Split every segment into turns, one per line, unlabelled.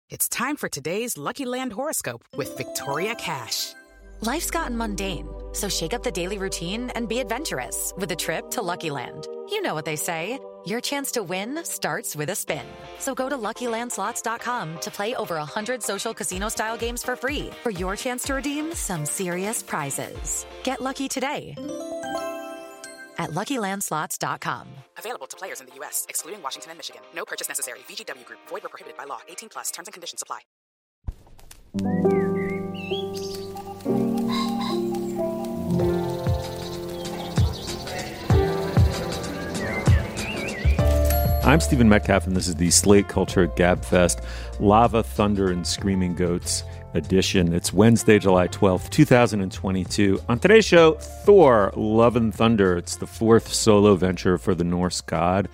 It's time for today's Lucky Land horoscope with Victoria Cash.
Life's gotten mundane, so shake up the daily routine and be adventurous with a trip to Lucky Land. You know what they say, your chance to win starts with a spin. So go to LuckyLandSlots.com to play over 100 social casino-style games for free for your chance to redeem some serious prizes. Get lucky today at LuckyLandSlots.com.
Available to players in the U.S., excluding Washington and Michigan. No purchase necessary. VGW Group. Void where prohibited by law. 18 plus. Terms and conditions apply.
I'm Stephen Metcalf, and this is the Slate Culture Gabfest Lava, Thunder, and Screaming Goats edition. It's Wednesday, July 12th, 2022. On today's show, Thor, Love and Thunder. It's the fourth solo venture for the Norse god,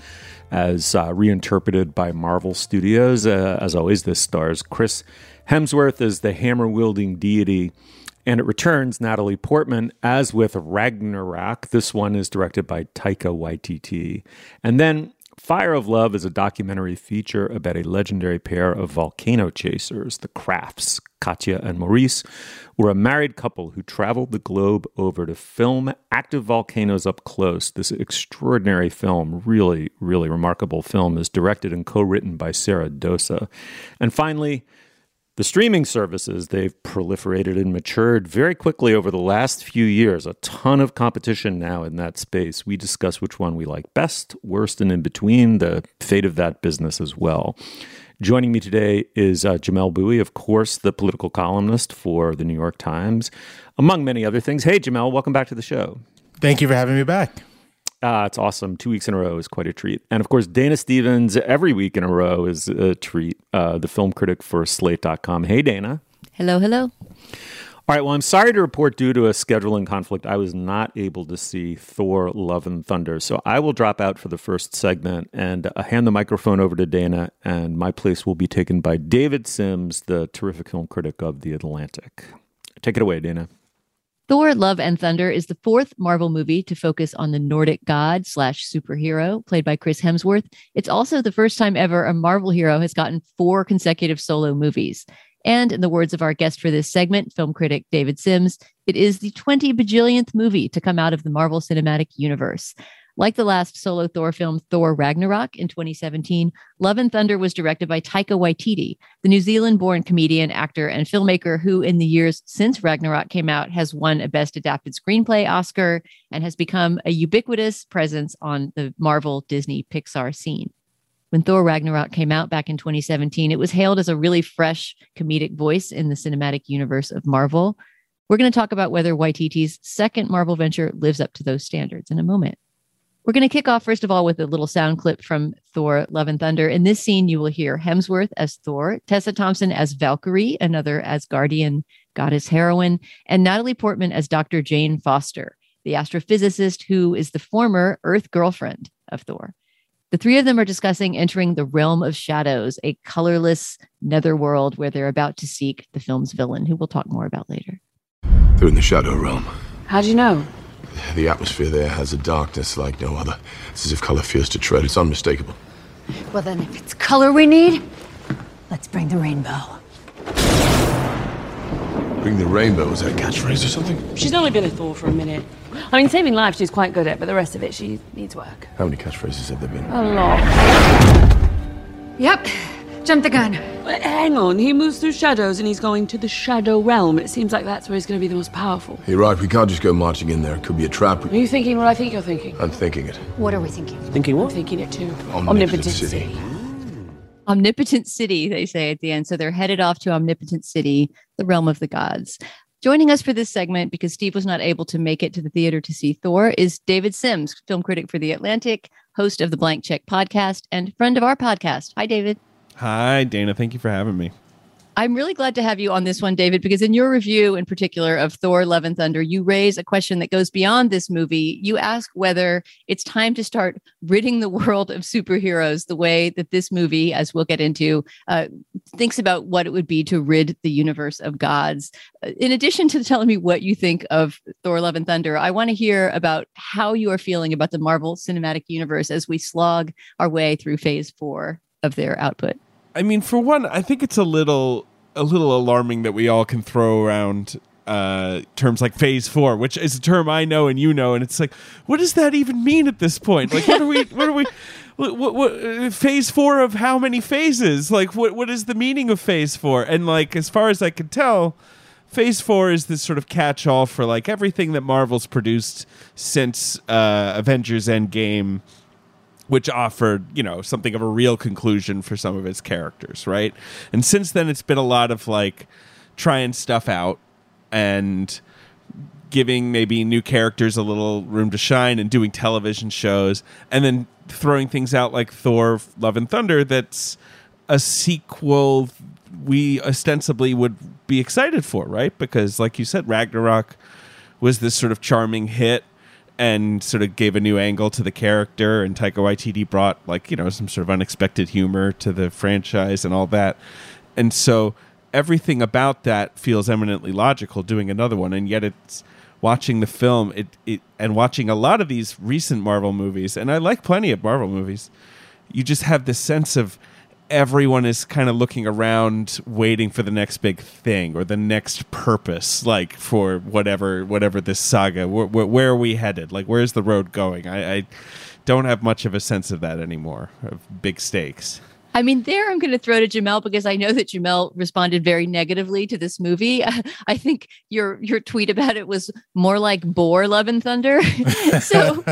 as reinterpreted by Marvel Studios. As always, this stars Chris Hemsworth as the hammer-wielding deity, and it returns Natalie Portman as with Ragnarok. This one is directed by Taika Waititi. And then Fire of Love is a documentary feature about a legendary pair of volcano chasers. The Crafts, Katya and Maurice, were a married couple who traveled the globe over to film active volcanoes up close. This extraordinary film, really, really remarkable film, is directed and co-written by Sarah Dosa. And finally, the streaming services, they've proliferated and matured very quickly over the last few years. A ton of competition now in that space. We discuss which one we like best, worst, and in between, the fate of that business as well. Joining me today is Jamelle Bouie, of course, the political columnist for the New York Times, among many other things. Hey, Jamelle, welcome back to the show.
Thank you for having me back.
It's awesome. 2 weeks in a row is quite a treat. And of course, Dana Stevens, every week in a row is a treat. The film critic for Slate.com. Hey, Dana.
Hello, hello.
All right. Well, I'm sorry to report, due to a scheduling conflict, I was not able to see Thor, Love and Thunder. So I will drop out for the first segment and hand the microphone over to Dana, and my place will be taken by David Sims, the terrific film critic of The Atlantic. Take it away, Dana.
Thor, Love and Thunder is the fourth Marvel movie to focus on the Nordic god / superhero played by Chris Hemsworth. It's also the first time ever a Marvel hero has gotten 4 consecutive solo movies. And in the words of our guest for this segment, film critic David Sims, it is the 20 bajillionth movie to come out of the Marvel Cinematic Universe. Like the last solo Thor film, Thor Ragnarok, in 2017, Love and Thunder was directed by Taika Waititi, the New Zealand-born comedian, actor, and filmmaker who, in the years since Ragnarok came out, has won a Best Adapted Screenplay Oscar and has become a ubiquitous presence on the Marvel, Disney, Pixar scene. When Thor Ragnarok came out back in 2017, it was hailed as a really fresh comedic voice in the cinematic universe of Marvel. We're going to talk about whether Waititi's second Marvel venture lives up to those standards in a moment. We're going to kick off, first of all, with a little sound clip from Thor, Love and Thunder. In this scene, you will hear Hemsworth as Thor, Tessa Thompson as Valkyrie, another Asgardian goddess heroine, and Natalie Portman as Dr. Jane Foster, the astrophysicist who is the former Earth girlfriend of Thor. The three of them are discussing entering the realm of shadows, a colorless netherworld where they're about to seek the film's villain, who we'll talk more about later.
They're in the shadow realm.
How'd you know?
The atmosphere there has a darkness like no other. It's as if color fears to tread. It's unmistakable.
Well, then, if it's color we need, let's bring the rainbow.
Bring the rainbow. Is that a catchphrase or something?
She's only been a Thor for a minute. I mean, saving lives she's quite good at, but the rest of it, she needs work.
How many catchphrases have there been?
A lot.
Yep. Jump the gun.
Hang on, he moves through shadows and he's going to the shadow realm. It seems like that's where he's going to be the most powerful.
You're right. We can't just go marching in there. It could be a trap.
Are you thinking what I think you're thinking?
I'm thinking it.
What are we thinking?
Thinking what? I'm thinking it too.
Omnipotent City.
Omnipotent City, they say at the end. So they're headed off to Omnipotent City, the realm of the gods. Joining us for this segment, because Steve was not able to make it to the theater to see Thor, is David Sims, film critic for The Atlantic, host of the Blank Check podcast, and friend of our podcast. Hi, David.
Hi, Dana. Thank you for having me.
I'm really glad to have you on this one, David, because in your review in particular of Thor, Love and Thunder, you raise a question that goes beyond this movie. You ask whether it's time to start ridding the world of superheroes the way that this movie, as we'll get into, thinks about what it would be to rid the universe of gods. In addition to telling me what you think of Thor, Love and Thunder, I want to hear about how you are feeling about the Marvel Cinematic Universe as we slog our way through phase 4 of their output.
I mean, for one, I think it's a little alarming that we all can throw around terms like Phase 4, which is a term I know and you know, and it's like, what does that even mean at this point? Like, what Phase 4 of how many phases? Like, what is the meaning of Phase 4? And like, as far as I can tell, Phase 4 is this sort of catch-all for like everything that Marvel's produced since Avengers Endgame, which offered, something of a real conclusion for some of its characters, right? And since then, it's been a lot of like trying stuff out and giving maybe new characters a little room to shine and doing television shows, and then throwing things out like Thor: Love and Thunder that's a sequel we ostensibly would be excited for, right? Because like you said, Ragnarok was this sort of charming hit and sort of gave a new angle to the character, and Taika Waititi brought some sort of unexpected humor to the franchise and all that. And so everything about that feels eminently logical, doing another one. And yet it's watching the film and watching a lot of these recent Marvel movies, and I like plenty of Marvel movies, you just have this sense of everyone is kind of looking around waiting for the next big thing or the next purpose, like for whatever this saga, where are we headed? Like, where's the road going? I don't have much of a sense of that anymore, of big stakes.
I mean, I'm going to throw to Jamel because I know that Jamel responded very negatively to this movie. I think your tweet about it was more like Boar: Love and Thunder. So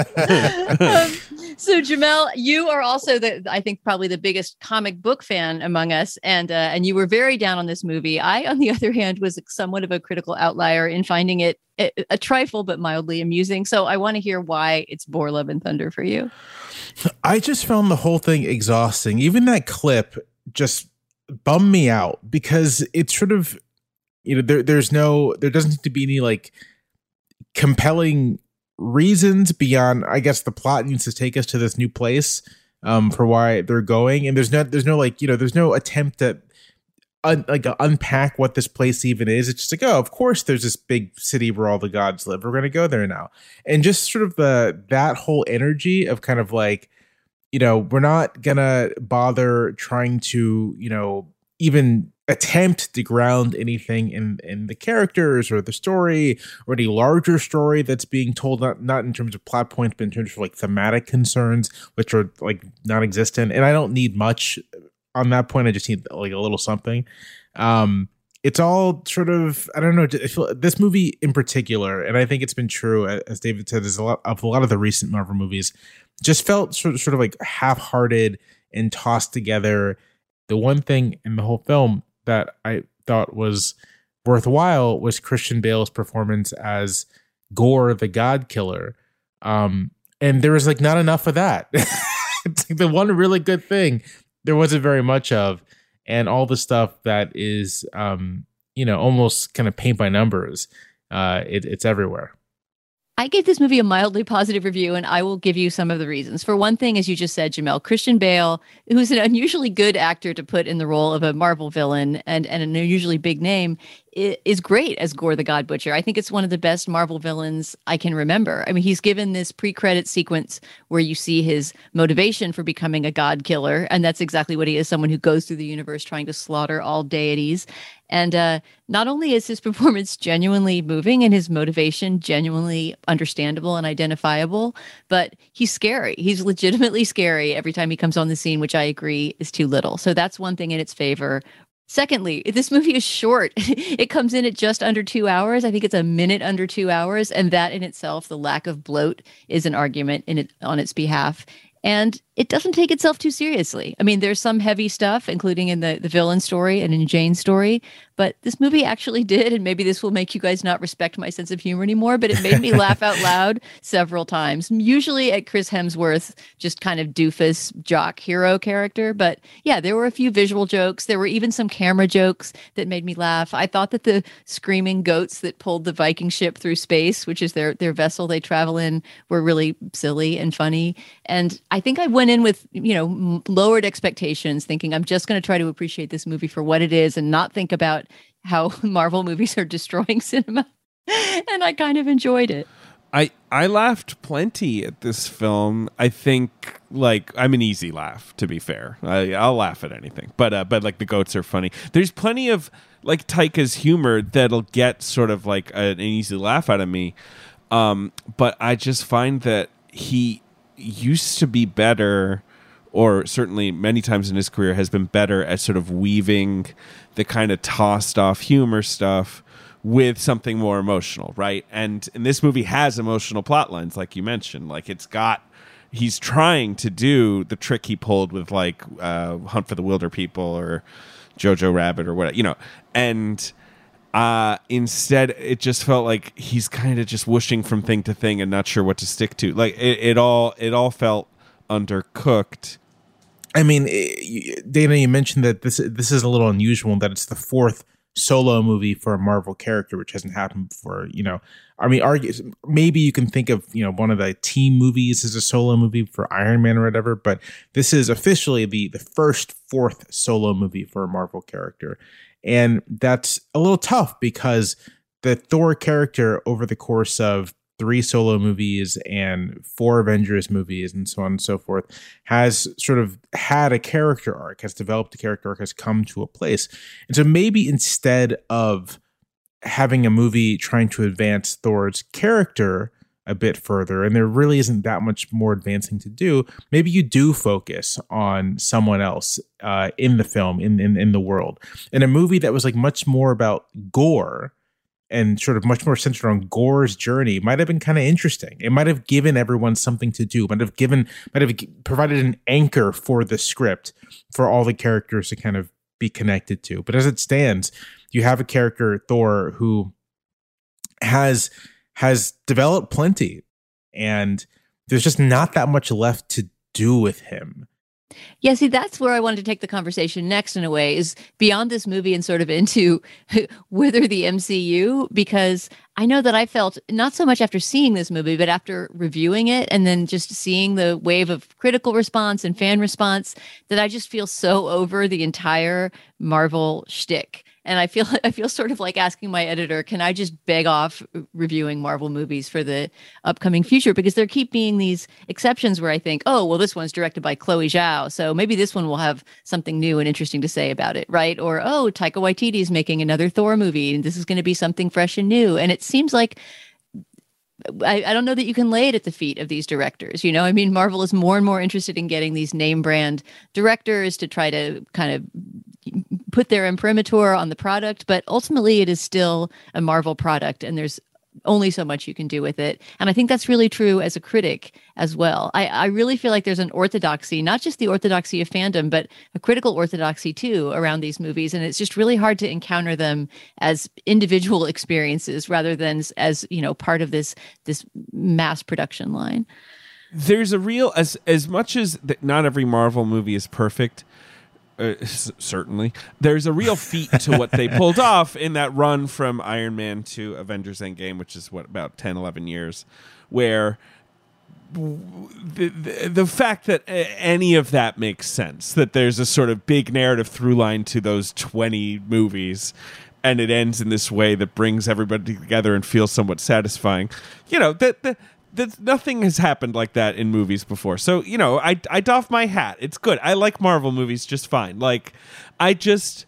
Jamel, you are also I think probably the biggest comic book fan among us, and you were very down on this movie. I, on the other hand, was somewhat of a critical outlier in finding it a trifle but mildly amusing. So I want to hear why it's Boar: Love and Thunder for you.
I just found the whole thing exhausting. Even that clip just bummed me out because it's sort of, there doesn't need to be any like compelling reasons beyond, I guess the plot needs to take us to this new place for why they're going. And there's no attempt at unpack what this place even is. It's just like, oh, of course there's this big city where all the gods live. We're going to go there now. And just sort of that whole energy of kind of like, we're not going to bother trying to, even attempt to ground anything in the characters or the story or any larger story that's being told, not in terms of plot points, but in terms of like thematic concerns, which are like non-existent. And I don't need much on that point. I just need like a little something. It's all sort of, I don't know, this movie in particular, and I think it's been true, as David said, is a lot of the recent Marvel movies, just felt sort of like half-hearted and tossed together. The one thing in the whole film that I thought was worthwhile was Christian Bale's performance as Gore, the God Killer. And there was like not enough of that. It's like the one really good thing there wasn't very much of, and all the stuff that is, almost kind of paint by numbers. It's everywhere.
I gave this movie a mildly positive review, and I will give you some of the reasons. For one thing, as you just said, Jamel, Christian Bale, who's an unusually good actor to put in the role of a Marvel villain and an unusually big name, is great as Gore the God Butcher. I think it's one of the best Marvel villains I can remember. I mean, he's given this pre-credit sequence where you see his motivation for becoming a God killer, and that's exactly what he is, someone who goes through the universe trying to slaughter all deities. And not only is his performance genuinely moving and his motivation genuinely understandable and identifiable, but he's scary. He's legitimately scary every time he comes on the scene, which I agree is too little. So that's one thing in its favor. Secondly, this movie is short. It comes in at just under 2 hours. I think it's a minute under 2 hours. And that in itself, the lack of bloat is an argument on its behalf. And it doesn't take itself too seriously. I mean, there's some heavy stuff, including in the villain story and in Jane's story. But this movie actually did, and maybe this will make you guys not respect my sense of humor anymore, but it made me laugh out loud several times, usually at Chris Hemsworth, just kind of doofus jock hero character. But yeah, there were a few visual jokes. There were even some camera jokes that made me laugh. I thought that the screaming goats that pulled the Viking ship through space, which is their vessel they travel in, were really silly and funny. And I think I went in with, lowered expectations, thinking I'm just going to try to appreciate this movie for what it is and not think about how Marvel movies are destroying cinema. And I kind of enjoyed it.
I laughed plenty at this film. I think, like, I'm an easy laugh, to be fair. I'll laugh at anything. But like, the goats are funny. There's plenty of, like, Taika's humor that'll get sort of, like, an easy laugh out of me. But I just find that he used to be better, or certainly many times in his career has been better at sort of weaving the kind of tossed off humor stuff with something more emotional, right? And this movie has emotional plot lines, like you mentioned. Like, he's trying to do the trick he pulled with, like, Hunt for the Wilder People or Jojo Rabbit or whatever, and instead it just felt like he's kind of just whooshing from thing to thing and not sure what to stick to. Like, it all felt undercooked.
I mean, Dana, you mentioned that this is a little unusual, that it's the fourth solo movie for a Marvel character, which hasn't happened before. I mean, maybe you can think of, one of the team movies as a solo movie for Iron Man or whatever, but this is officially the fourth solo movie for a Marvel character. And that's a little tough because the Thor character, over the course of 3 solo movies and 4 Avengers movies and so on and so forth, has sort of had a character arc, has developed a character arc, has come to a place. And so maybe instead of having a movie trying to advance Thor's character a bit further, and there really isn't that much more advancing to do, maybe you do focus on someone else in the film, in the world. In a movie that was like much more about Gore and sort of much more centered on Gore's journey, might have been kind of interesting. It might have given everyone something to do, might have provided an anchor for the script for all the characters to kind of be connected to. But as it stands, you have a character, Thor, who has developed plenty, and there's just not that much left to do with him.
Yeah, see, that's where I wanted to take the conversation next, in a way, is beyond this movie and sort of into whether the MCU, because I know that I felt, not so much after seeing this movie, but after reviewing it and then just seeing the wave of critical response and fan response, that I just feel so over the entire Marvel shtick. And I feel sort of like asking my editor, can I just beg off reviewing Marvel movies for the upcoming future? Because there keep being these exceptions where I think, oh, well, this one's directed by Chloe Zhao, so maybe this one will have something new and interesting to say about it, right? Or, oh, Taika Waititi is making another Thor movie, and this is going to be something fresh and new. And it seems like I don't know that you can lay it at the feet of these directors. I mean, Marvel is more and more interested in getting these name brand directors to try to kind of put their imprimatur on the product, but ultimately it is still a Marvel product, and there's only so much you can do with it. And I think that's really true as a critic as well. I really feel like there's an orthodoxy, not just the orthodoxy of fandom, but a critical orthodoxy too around these movies. And it's just really hard to encounter them as individual experiences rather than as, part of this mass production line.
There's a real, as much as not every Marvel movie is perfect, certainly, there's a real feat to what they pulled off in that run from Iron Man to Avengers Endgame, which is about 10, 11 years, where the fact that any of that makes sense, that there's a sort of big narrative through line to those 20 movies, and it ends in this way that brings everybody together and feels somewhat satisfying. That nothing has happened like that in movies before. So, I doff my hat. It's good. I like Marvel movies just fine. Like, I just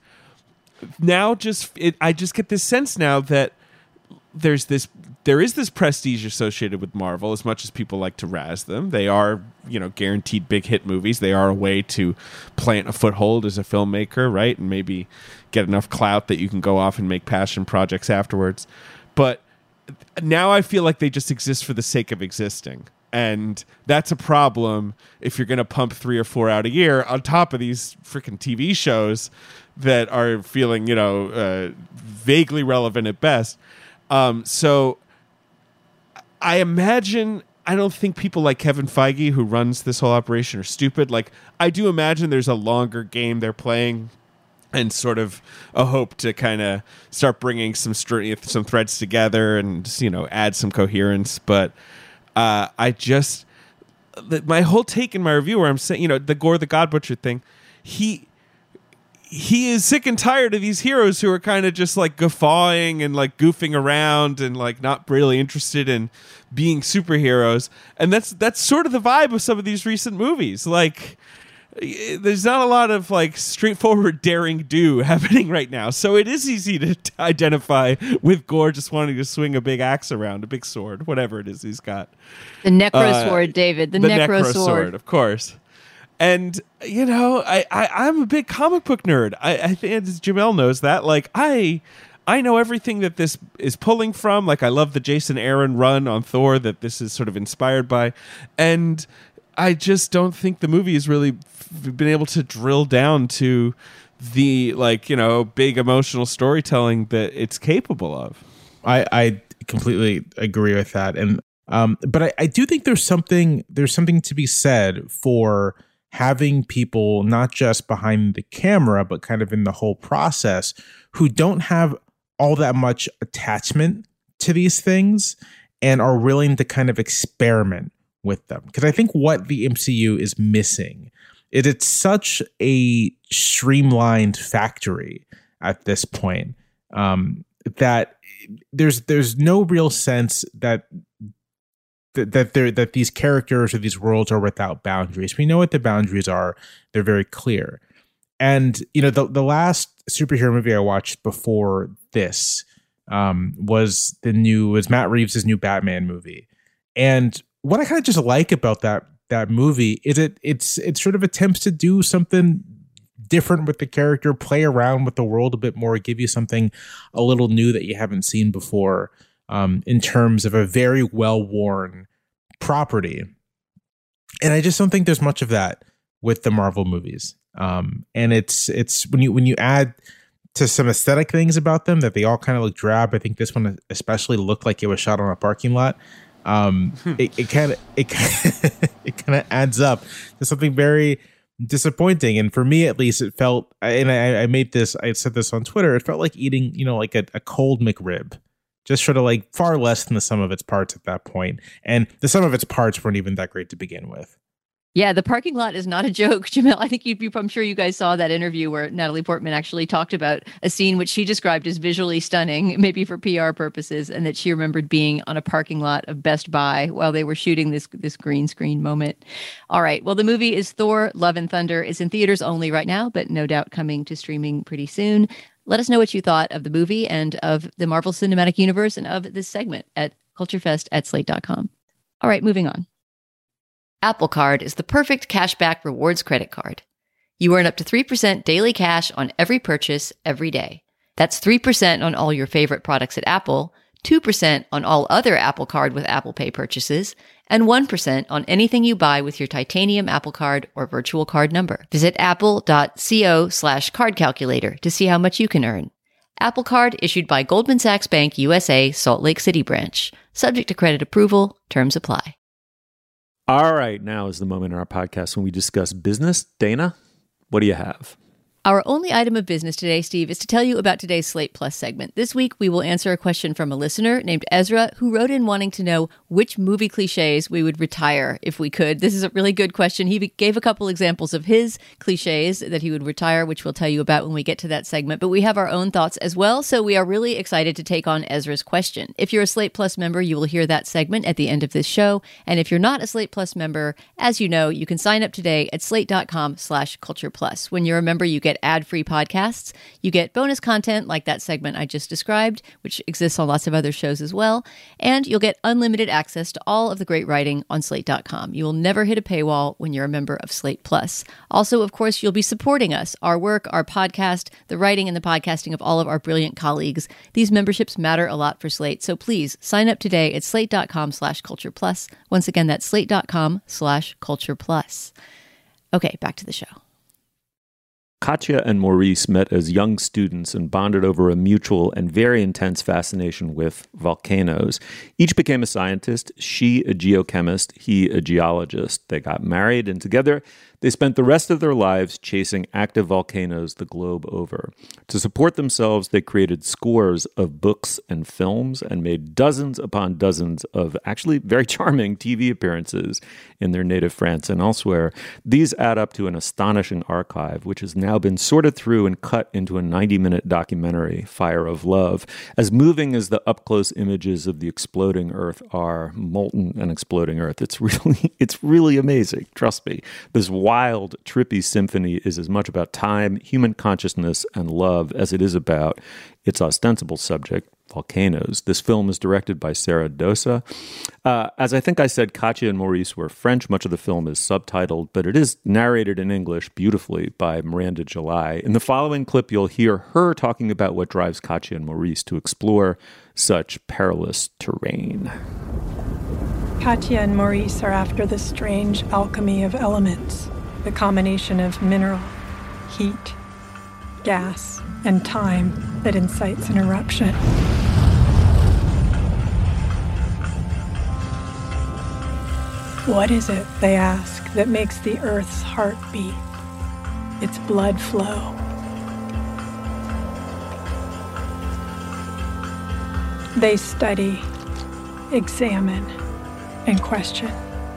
get this sense now that there is this prestige associated with Marvel, as much as people like to razz them. They are, guaranteed big hit movies. They are a way to plant a foothold as a filmmaker, right? And maybe get enough clout that you can go off and make passion projects afterwards. But now I feel like they just exist for the sake of existing. And that's a problem if you're going to pump 3 or 4 out a year on top of these freaking TV shows that are feeling, vaguely relevant at best. So I imagine, I don't think people like Kevin Feige, who runs this whole operation, are stupid. Like, I do imagine there's a longer game they're playing and sort of a hope to kind of start bringing some threads together and, add some coherence. But my whole take in my review where I'm saying, the Gore the God Butcher thing, he he is sick and tired of these heroes who are kind of just like guffawing and like goofing around and like not really interested in being superheroes. And that's sort of the vibe of some of these recent movies. Like, there's not a lot of like straightforward daring do happening right now. So it is easy to identify with Gorr just wanting to swing a big axe around, a big sword, whatever it is he's got.
The necro sword, David. The necro sword,
of course. And, you know, I'm a big comic book nerd. I think Jamel knows that. Like, I know everything that this is pulling from. Like, I love the Jason Aaron run on Thor that this is sort of inspired by. And I just don't think the movie has really been able to drill down to the, like, you know, big emotional storytelling that it's capable of.
I completely agree with that. And but I do think there's something to be said for having people not just behind the camera, but kind of in the whole process who don't have all that much attachment to these things and are willing to kind of experiment with them. Because I think what the MCU is missing is it's such a streamlined factory at this point that there's no real sense that these characters or these worlds are without boundaries. We know what the boundaries are. They're very clear. And, you know, the last superhero movie I watched before this was Matt Reeves' new Batman movie. And what I kind of just like about that movie is it sort of attempts to do something different with the character, play around with the world a bit more, give you something a little new that you haven't seen before. In terms of a very well-worn property. And I just don't think there's much of that with the Marvel movies. And it's when you add to some aesthetic things about them that they all kind of look drab. I think this one especially looked like it was shot on a parking lot. It kind of adds up to something very disappointing. And for me, at least, it felt, and I said this on Twitter, it felt like eating, you know, like a cold McRib. Just sort of like far less than the sum of its parts at that point. And the sum of its parts weren't even that great to begin with.
Yeah, the parking lot is not a joke, Jamel. I think I'm sure you guys saw that interview where Natalie Portman actually talked about a scene which she described as visually stunning, maybe for PR purposes, and that she remembered being on a parking lot of Best Buy while they were shooting this green screen moment. All right, well, the movie is Thor: Love and Thunder. It's in theaters only right now, but no doubt coming to streaming pretty soon. Let us know what you thought of the movie and of the Marvel Cinematic Universe and of this segment at culturefest@slate.com. All right, moving on. Apple Card is the perfect cashback rewards credit card. You earn up to 3% daily cash on every purchase every day. That's 3% on all your favorite products at Apple, 2% on all other Apple Card with Apple Pay purchases, and 1% on anything you buy with your titanium Apple Card or virtual card number. Visit apple.co/card calculator to see how much you can earn. Apple Card issued by Goldman Sachs Bank USA, Salt Lake City branch. Subject to credit approval. Terms apply.
All right, now is the moment in our podcast when we discuss business. Dana, what do you have?
Our only item of business today, Steve, is to tell you about today's Slate Plus segment. This week, we will answer a question from a listener named Ezra, who wrote in wanting to know which movie cliches we would retire if we could. This is a really good question. He gave a couple examples of his cliches that he would retire, which we'll tell you about when we get to that segment. But we have our own thoughts as well, so we are really excited to take on Ezra's question. If you're a Slate Plus member, you will hear that segment at the end of this show. And if you're not a Slate Plus member, as you know, you can sign up today at slate.com/cultureplus. When you're a member, you get ad-free podcasts. You get bonus content like that segment I just described, which exists on lots of other shows as well. And you'll get unlimited access to all of the great writing on slate.com. You will never hit a paywall when you're a member of Slate Plus. Also, of course, you'll be supporting us, our work, our podcast, the writing and the podcasting of all of our brilliant colleagues. These memberships matter a lot for Slate. So please sign up today at slate.com/cultureplus. Once again, that's slate.com/cultureplus. Okay, back to the show.
Katya and Maurice met as young students and bonded over a mutual and very intense fascination with volcanoes. Each became a scientist, she a geochemist, he a geologist. They got married, and together They spent the rest of their lives chasing active volcanoes the globe over. To support themselves, they created scores of books and films and made dozens upon dozens of actually very charming TV appearances in their native France and elsewhere. These add up to an astonishing archive, which has now been sorted through and cut into a 90-minute documentary, Fire of Love. As moving as the up-close images of the exploding Earth are, molten and exploding Earth, it's really amazing. Trust me. This wild, trippy symphony is as much about time, human consciousness, and love as it is about its ostensible subject, volcanoes. This film is directed by Sarah Dosa. As I think I said, Katya and Maurice were French. Much of the film is subtitled, but it is narrated in English beautifully by Miranda July. In the following clip, you'll hear her talking about what drives Katya and Maurice to explore such perilous terrain.
Katya and Maurice are after the strange alchemy of elements, the combination of mineral, heat, gas, and time that incites an eruption. What is it, they ask, that makes the Earth's heart beat, its blood flow? They study, examine, and question.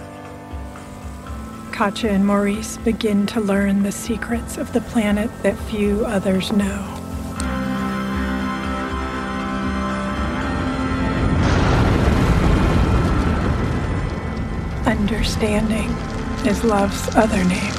Katya and Maurice begin to learn the secrets of the planet that few others know. Understanding is love's other name.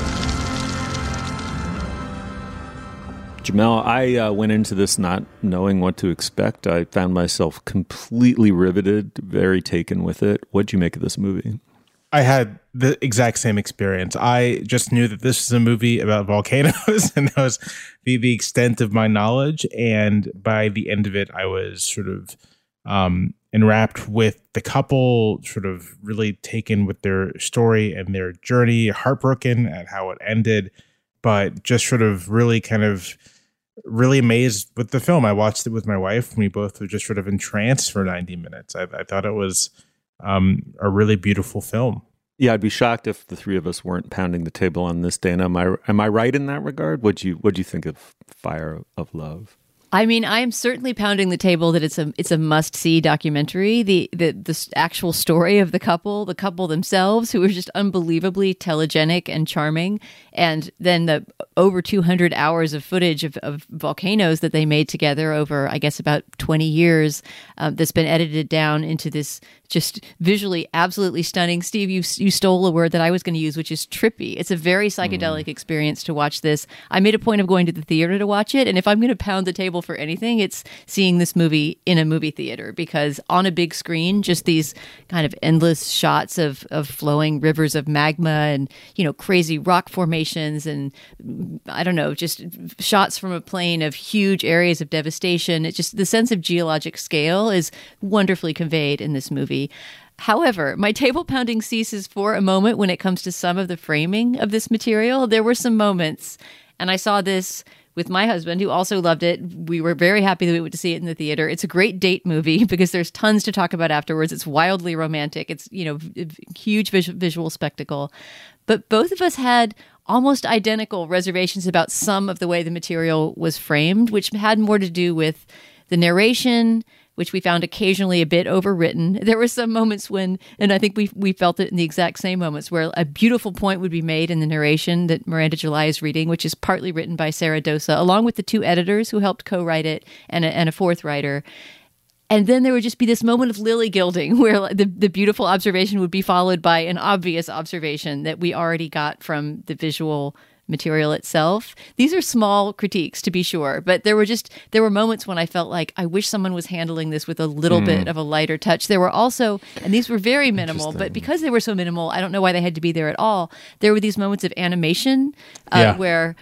Jamel, I went into this not knowing what to expect. I found myself completely riveted, very taken with it. What'd you make of this movie?
I had the exact same experience. I just knew that this was a movie about volcanoes, and that was the extent of my knowledge. And by the end of it, I was sort of enwrapped with the couple, sort of really taken with their story and their journey, heartbroken at how it ended, but just sort of really really amazed with the film. I watched it with my wife, and we both were just sort of entranced for 90 minutes. I thought it was a really beautiful film.
Yeah, I'd be shocked if the three of us weren't pounding the table on this, Dana. Am I right in that regard? What'd you think of Fire of Love?
I mean, I'm certainly pounding the table that it's a must-see documentary. The actual story of the couple themselves, who are just unbelievably telegenic and charming, and then the over 200 hours of footage of volcanoes that they made together over, I guess, about 20 years, that's been edited down into this just visually absolutely stunning. Steve, you stole a word that I was going to use, which is trippy. It's a very psychedelic experience to watch this. I made a point of going to the theater to watch it, and if I'm going to pound the table for anything, it's seeing this movie in a movie theater, because on a big screen, just these kind of endless shots of flowing rivers of magma and, crazy rock formations and, I don't know, just shots from a plane of huge areas of devastation. It's just the sense of geologic scale is wonderfully conveyed in this movie. However, my table pounding ceases for a moment when it comes to some of the framing of this material. There were some moments, and I saw this with my husband, who also loved it. We were very happy that we went to see it in the theater. It's a great date movie because there's tons to talk about afterwards. It's wildly romantic. It's, huge visual spectacle. But both of us had almost identical reservations about some of the way the material was framed, which had more to do with the narration, which we found occasionally a bit overwritten. There were some moments when, and I think we felt it in the exact same moments, where a beautiful point would be made in the narration that Miranda July is reading, which is partly written by Sarah Dosa, along with the two editors who helped co-write it and a fourth writer. And then there would just be this moment of lily gilding where the beautiful observation would be followed by an obvious observation that we already got from the visual material itself. These are small critiques, to be sure, but there were moments when I felt like I wish someone was handling this with a little bit of a lighter touch. There were also, and these were very minimal, but because they were so minimal, I don't know why they had to be there at all. There were these moments of animation where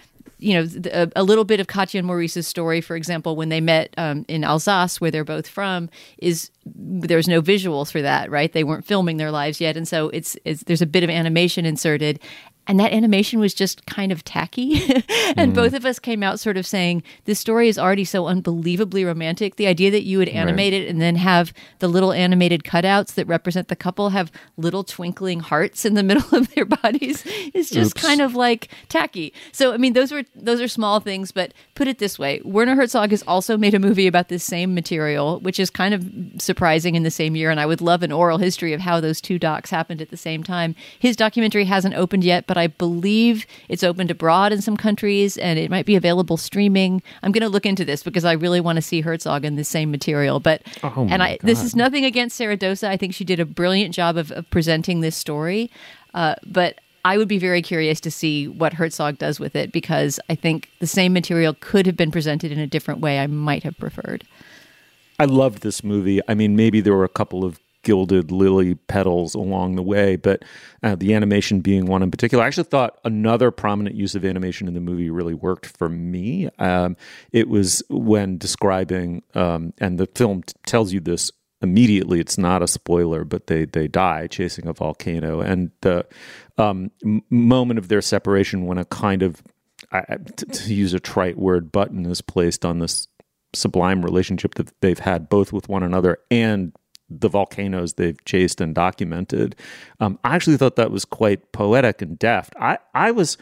a little bit of Katya and Maurice's story, for example, when they met in Alsace, where they're both from, there's no visuals for that, right? They weren't filming their lives yet, and so it's there's a bit of animation inserted. And that animation was just kind of tacky. And both of us came out sort of saying, this story is already so unbelievably romantic. The idea that you would animate it and then have the little animated cutouts that represent the couple have little twinkling hearts in the middle of their bodies is just kind of like tacky. So, I mean, those are small things, but put it this way. Werner Herzog has also made a movie about this same material, which is kind of surprising in the same year. And I would love an oral history of how those two docs happened at the same time. His documentary hasn't opened yet, but I believe it's opened abroad in some countries and it might be available streaming. I'm going to look into this because I really want to see Herzog in the same material. But this is nothing against Sarah Dosa. I think she did a brilliant job of presenting this story. But I would be very curious to see what Herzog does with it because I think the same material could have been presented in a different way I might have preferred.
I loved this movie. I mean, maybe there were a couple of gilded lily petals along the way, but the animation being one in particular. I actually thought another prominent use of animation in the movie really worked for me. It was when describing, and the film tells you this immediately, it's not a spoiler, but they die chasing a volcano. And the moment of their separation when a kind of, to use a trite word, button is placed on this sublime relationship that they've had both with one another and the volcanoes they've chased and documented. I actually thought that was quite poetic and deft. I was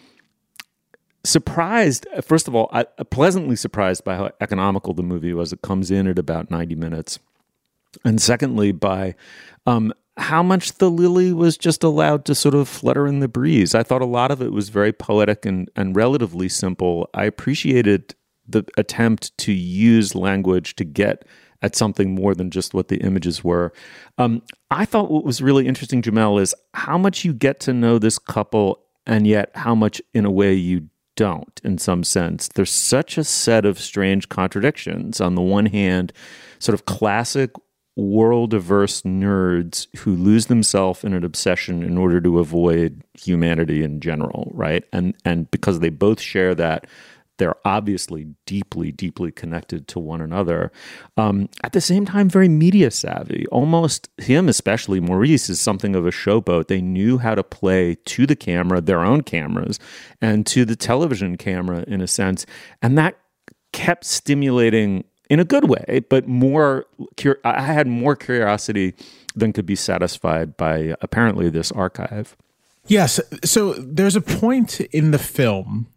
surprised, first of all, pleasantly surprised by how economical the movie was. It comes in at about 90 minutes. And secondly, by how much the lily was just allowed to sort of flutter in the breeze. I thought a lot of it was very poetic and relatively simple. I appreciated the attempt to use language to get at something more than just what the images were. I thought what was really interesting, Jamel, is how much you get to know this couple and yet how much in a way you don't, in some sense. There's such a set of strange contradictions. On the one hand, sort of classic world-averse nerds who lose themselves in an obsession in order to avoid humanity in general, right? And because they both share that, they're obviously deeply, deeply connected to one another. At the same time, very media savvy. Almost him, especially Maurice, is something of a showboat. They knew how to play to the camera, their own cameras, and to the television camera in a sense. And that kept stimulating in a good way, but I had more curiosity than could be satisfied by apparently this archive.
Yes. So there's a point in the film,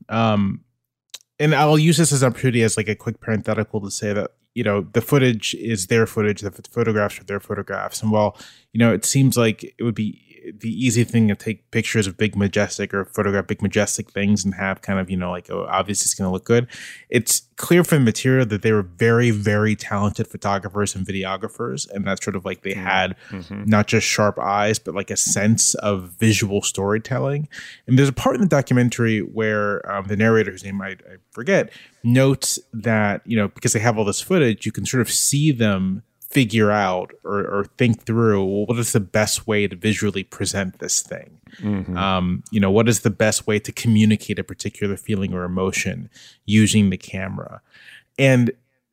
and I'll use this as an opportunity as like a quick parenthetical to say that, the footage is their footage, the photographs are their photographs. And while, it seems like it would be the easy thing to take pictures of big majestic or photograph big majestic things and have kind of, obviously it's going to look good. It's clear from the material that they were very, very talented photographers and videographers. And that's sort of like they had not just sharp eyes, but like a sense of visual storytelling. And there's a part in the documentary where the narrator, whose name I forget, notes that, because they have all this footage, you can sort of see them figure out or think through, well, what is the best way to visually present this thing? What is the best way to communicate a particular feeling or emotion using the camera? And,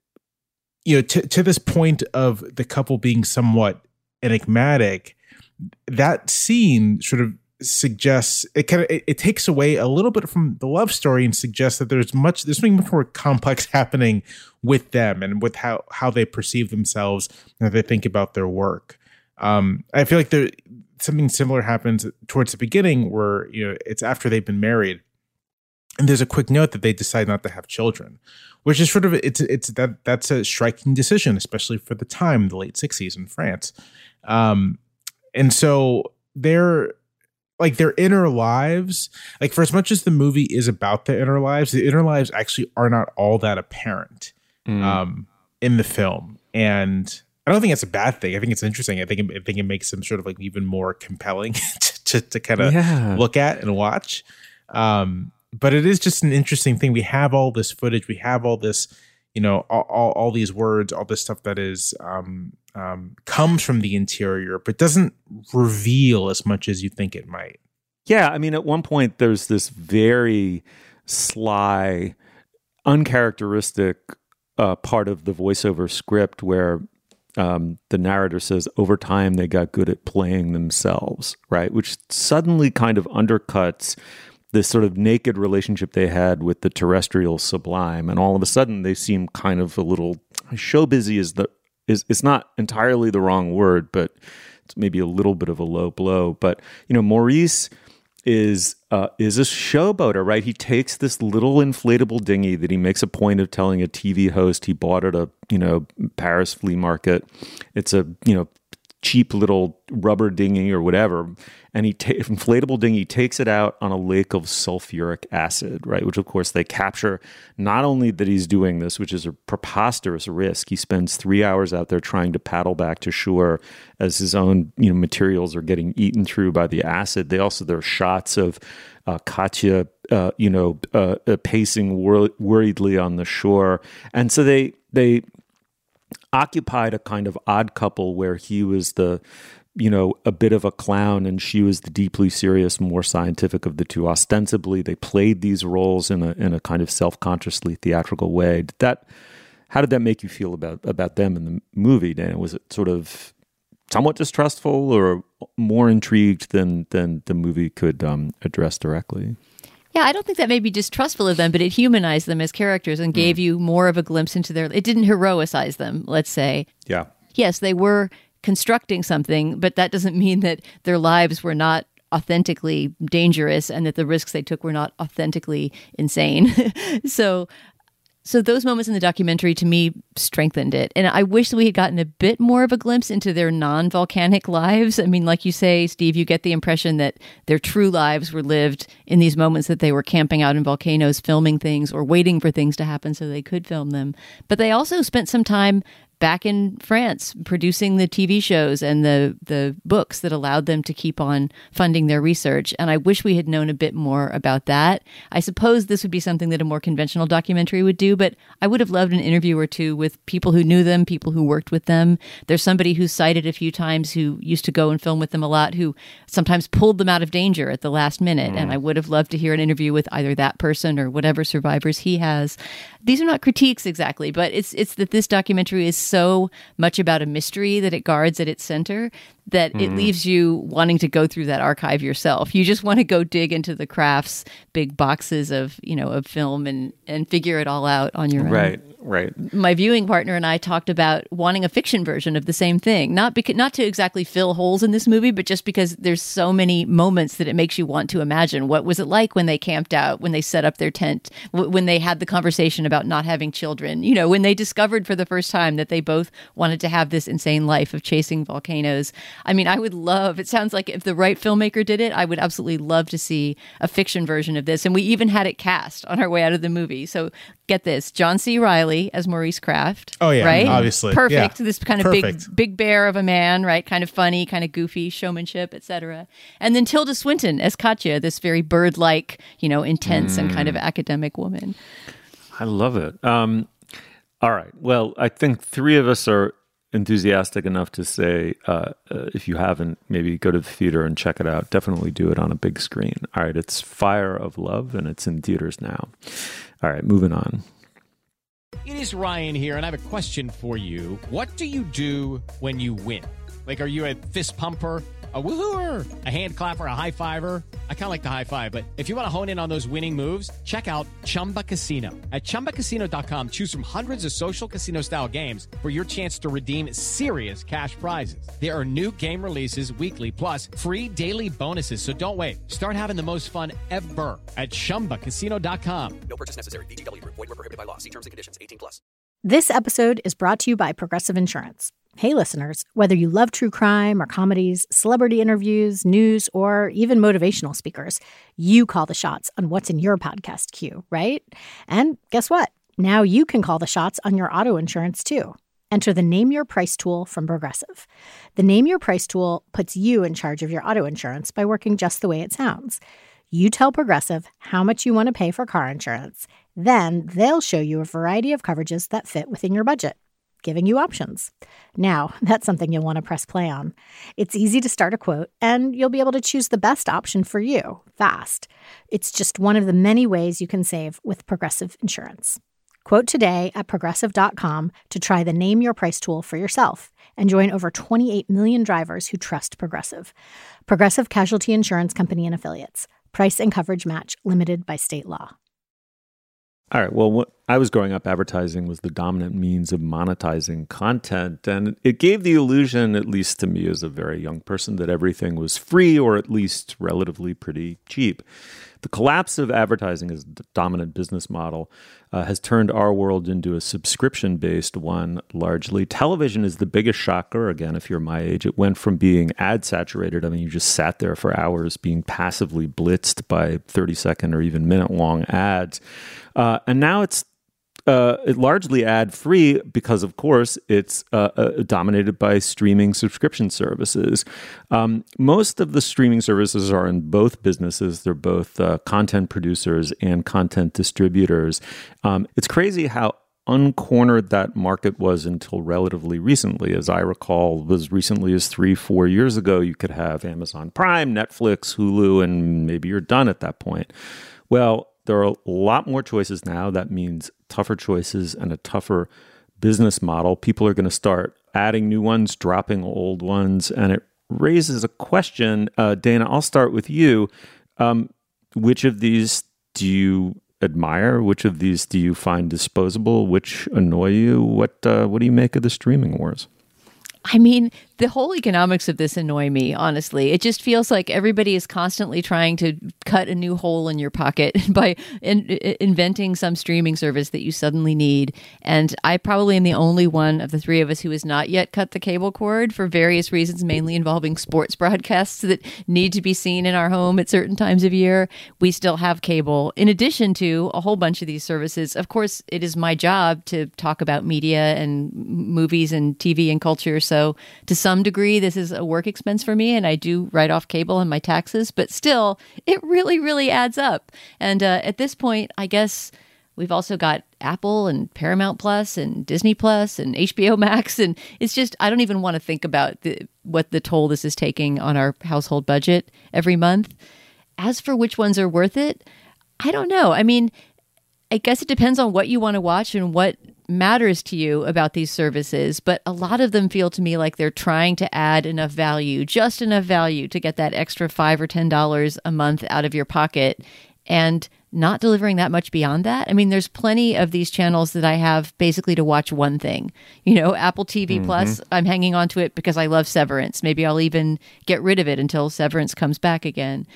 to this point of the couple being somewhat enigmatic, that scene sort of suggests it takes away a little bit from the love story and suggests that there's something much more complex happening with them and with how they perceive themselves and how they think about their work. I feel like something similar happens towards the beginning where it's after they've been married and there's a quick note that they decide not to have children, which is sort of that's a striking decision, especially for the time, the late 60s in France. And so their inner lives, like for as much as the movie is about the inner lives actually are not all that apparent in the film. And I don't think it's a bad thing. I think it's interesting. I think it makes them sort of like even more compelling to kind of look at and watch. But it is just an interesting thing. We have all this footage. We have all this, all these words, all this stuff that is comes from the interior, but doesn't reveal as much as you think it might.
Yeah, I mean, at one point, there's this very sly, uncharacteristic part of the voiceover script where the narrator says, over time they got good at playing themselves, right? Which suddenly kind of undercuts this sort of naked relationship they had with the terrestrial sublime, and all of a sudden they seem kind of a little show busy. It's not entirely the wrong word, but it's maybe a little bit of a low blow. But Maurice is a showboater, right? He takes this little inflatable dinghy that he makes a point of telling a TV host he bought at a Paris flea market. It's a cheap little rubber dinghy or whatever, and inflatable dinghy takes it out on a lake of sulfuric acid, right? Which of course they capture. Not only that he's doing this, which is a preposterous risk. He spends 3 hours out there trying to paddle back to shore as his own materials are getting eaten through by the acid. There are shots of Katya, pacing worriedly on the shore, and so they occupied a kind of odd couple where he was the, a bit of a clown and she was the deeply serious, more scientific of the two. Ostensibly, they played these roles in a kind of self-consciously theatrical way. How did that make you feel about them in the movie, Dan? Was it sort of somewhat distrustful or more intrigued than the movie could address directly?
Yeah, I don't think that made me distrustful of them, but it humanized them as characters and gave you more of a glimpse into it didn't heroicize them, let's say.
Yeah.
Yes, they were constructing something, but that doesn't mean that their lives were not authentically dangerous and that the risks they took were not authentically insane. So those moments in the documentary, to me, strengthened it. And I wish that we had gotten a bit more of a glimpse into their non-volcanic lives. I mean, like you say, Steve, you get the impression that their true lives were lived in these moments that they were camping out in volcanoes, filming things or waiting for things to happen so they could film them. But they also spent some time back in France producing the TV shows and the books that allowed them to keep on funding their research. And I wish we had known a bit more about that. I suppose this would be something that a more conventional documentary would do, but I would have loved an interview or two with people who knew them, people who worked with them. There's somebody who's cited a few times who used to go and film with them a lot, who sometimes pulled them out of danger at the last minute. And I would have loved to hear an interview with either that person or whatever survivors he has. These are not critiques exactly, but it's that this documentary is so much about a mystery that it guards at its center that it leaves you wanting to go through that archive yourself. You just want to go dig into the crafts, big boxes of film and figure it all out on your own.
Right.
My viewing partner and I talked about wanting a fiction version of the same thing, not to exactly fill holes in this movie, but just because there's so many moments that it makes you want to imagine what was it like when they camped out, when they set up their tent, when they had the conversation about not having children, when they discovered for the first time that they both wanted to have this insane life of chasing volcanoes. I mean, I would love, it sounds like if the right filmmaker did it, I would absolutely love to see a fiction version of this. And we even had it cast on our way out of the movie. So get this, John C. Reilly as Maurice Kraft.
Oh, yeah,
right?
Obviously.
Perfect.
Yeah.
This kind of big bear of a man, right? Kind of funny, kind of goofy, showmanship, etc. And then Tilda Swinton as Katya, this very bird-like, intense and kind of academic woman.
I love it. All right. Well, I think three of us are enthusiastic enough to say, if you haven't, maybe go to the theater and check it out. Definitely do it on a big screen. All right. It's Fire of Love, and it's in theaters now. All right. Moving on.
It is Ryan here, and I have a question for you. What do you do when you win? Like, are you a fist pumper? A woohooer, a hand clapper, a high fiver. I kind of like the high five, but if you want to hone in on those winning moves, check out Chumba Casino. At ChumbaCasino.com, choose from hundreds of social casino style games for your chance to redeem serious cash prizes. There are new game releases weekly, plus free daily bonuses. So don't wait. Start having the most fun ever at ChumbaCasino.com.
No purchase necessary. VGW Group. Void where prohibited by law. See terms and conditions. 18+.
This episode is brought to you by Progressive Insurance. Hey, listeners, whether you love true crime or comedies, celebrity interviews, news, or even motivational speakers, you call the shots on what's in your podcast queue, right? And guess what? Now you can call the shots on your auto insurance, too. Enter the Name Your Price tool from Progressive. The Name Your Price tool puts you in charge of your auto insurance by working just the way it sounds. You tell Progressive how much you want to pay for car insurance. Then they'll show you a variety of coverages that fit within your budget, giving you options. Now, that's something you'll want to press play on. It's easy to start a quote, and you'll be able to choose the best option for you fast. It's just one of the many ways you can save with Progressive Insurance. Quote today at Progressive.com to try the Name Your Price tool for yourself and join over 28 million drivers who trust Progressive. Progressive Casualty Insurance Company and Affiliates. Price and coverage match limited by state law.
All right. Well, when I was growing up, advertising was the dominant means of monetizing content. And it gave the illusion, at least to me as a very young person, that everything was free or at least relatively pretty cheap. The collapse of advertising as the dominant business model has turned our world into a subscription-based one, largely. Television is the biggest shocker. Again, if you're my age, it went from being ad-saturated. I mean, you just sat there for hours being passively blitzed by 30-second or even minute-long ads. And now it's largely ad-free because, of course, it's dominated by streaming subscription services. Most of the streaming services are in both businesses. They're both content producers and content distributors. It's crazy how uncornered that market was until relatively recently. As I recall, as recently as 3-4 years ago, you could have Amazon Prime, Netflix, Hulu, and maybe you're done at that point. Well, there are a lot more choices now. That means tougher choices and a tougher business model. People are going to start adding new ones, dropping old ones, and it raises a question. Dana, I'll start with you. Which of these do you admire? Which of these do you find disposable? Which annoy you? What do you make of the streaming wars?
I mean, the whole economics of this annoy me, honestly. It just feels like everybody is constantly trying to cut a new hole in your pocket by inventing some streaming service that you suddenly need. And I probably am the only one of the three of us who has not yet cut the cable cord for various reasons, mainly involving sports broadcasts that need to be seen in our home at certain times of year. We still have cable, in addition to a whole bunch of these services. Of course, it is my job to talk about media and movies and TV and culture. So to some degree, this is a work expense for me, and I do write off cable on my taxes, but still, it really, really adds up. And at this point, I guess we've also got Apple and Paramount Plus and Disney Plus and HBO Max, and it's just, I don't even want to think about what the toll this is taking on our household budget every month. As for which ones are worth it, I don't know. I mean, I guess it depends on what you want to watch and what matters to you about these services, but a lot of them feel to me like they're trying to add enough value, just enough value to get that extra $5 or $10 a month out of your pocket and not delivering that much beyond that. I mean, there's plenty of these channels that I have basically to watch one thing. You know, Apple TV Plus, I'm hanging on to it because I love Severance. Maybe I'll even get rid of it until Severance comes back again.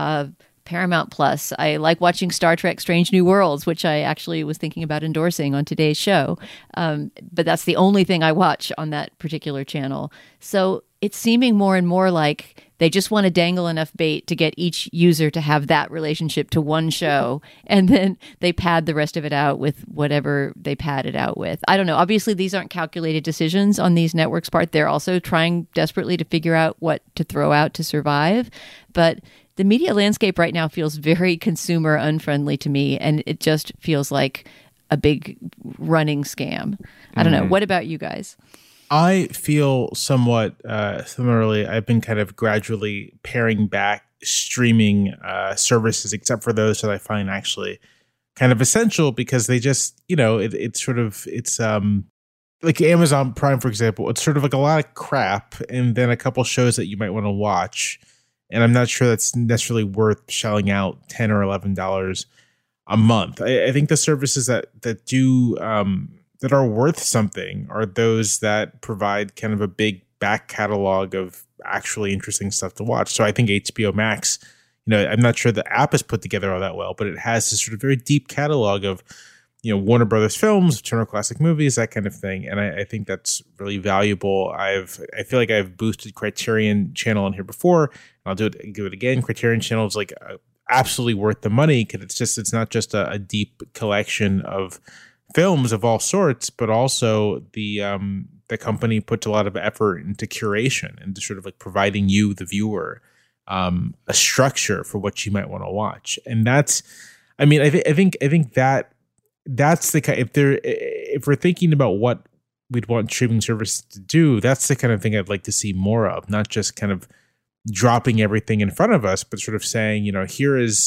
Paramount Plus, I like watching Star Trek Strange New Worlds, which I actually was thinking about endorsing on today's show. But that's the only thing I watch on that particular channel. So it's seeming more and more like they just want to dangle enough bait to get each user to have that relationship to one show, and then they pad the rest of it out with whatever they pad it out with. I don't know. Obviously, these aren't calculated decisions on these networks' part. They're also trying desperately to figure out what to throw out to survive. But the media landscape right now feels very consumer unfriendly to me, and it just feels like a big running scam. I don't know. What about you guys?
I feel somewhat similarly. I've been kind of gradually paring back streaming services, except for those that I find actually kind of essential because they just, you know, it's like Amazon Prime, for example. It's sort of like a lot of crap and then a couple shows that you might want to watch. And I'm not sure that's necessarily worth shelling out $10 or $11 a month. I think the services that are worth something are those that provide kind of a big back catalog of actually interesting stuff to watch. So I think HBO Max, you know, I'm not sure the app is put together all that well, but it has this sort of very deep catalog of, you know, Warner Brothers films, Turner Classic Movies, that kind of thing. And I think that's really valuable. I feel like I've boosted Criterion Channel in here before, and I'll do it again. Criterion Channel is like absolutely worth the money because it's not just a deep collection of films of all sorts, but also the company puts a lot of effort into curation and to sort of like providing you, the viewer, a structure for what you might want to watch. And that's, I mean, I think that's the kind, if we're thinking about what we'd want streaming services to do, that's the kind of thing I'd like to see more of, not just kind of dropping everything in front of us, but sort of saying, you know, here is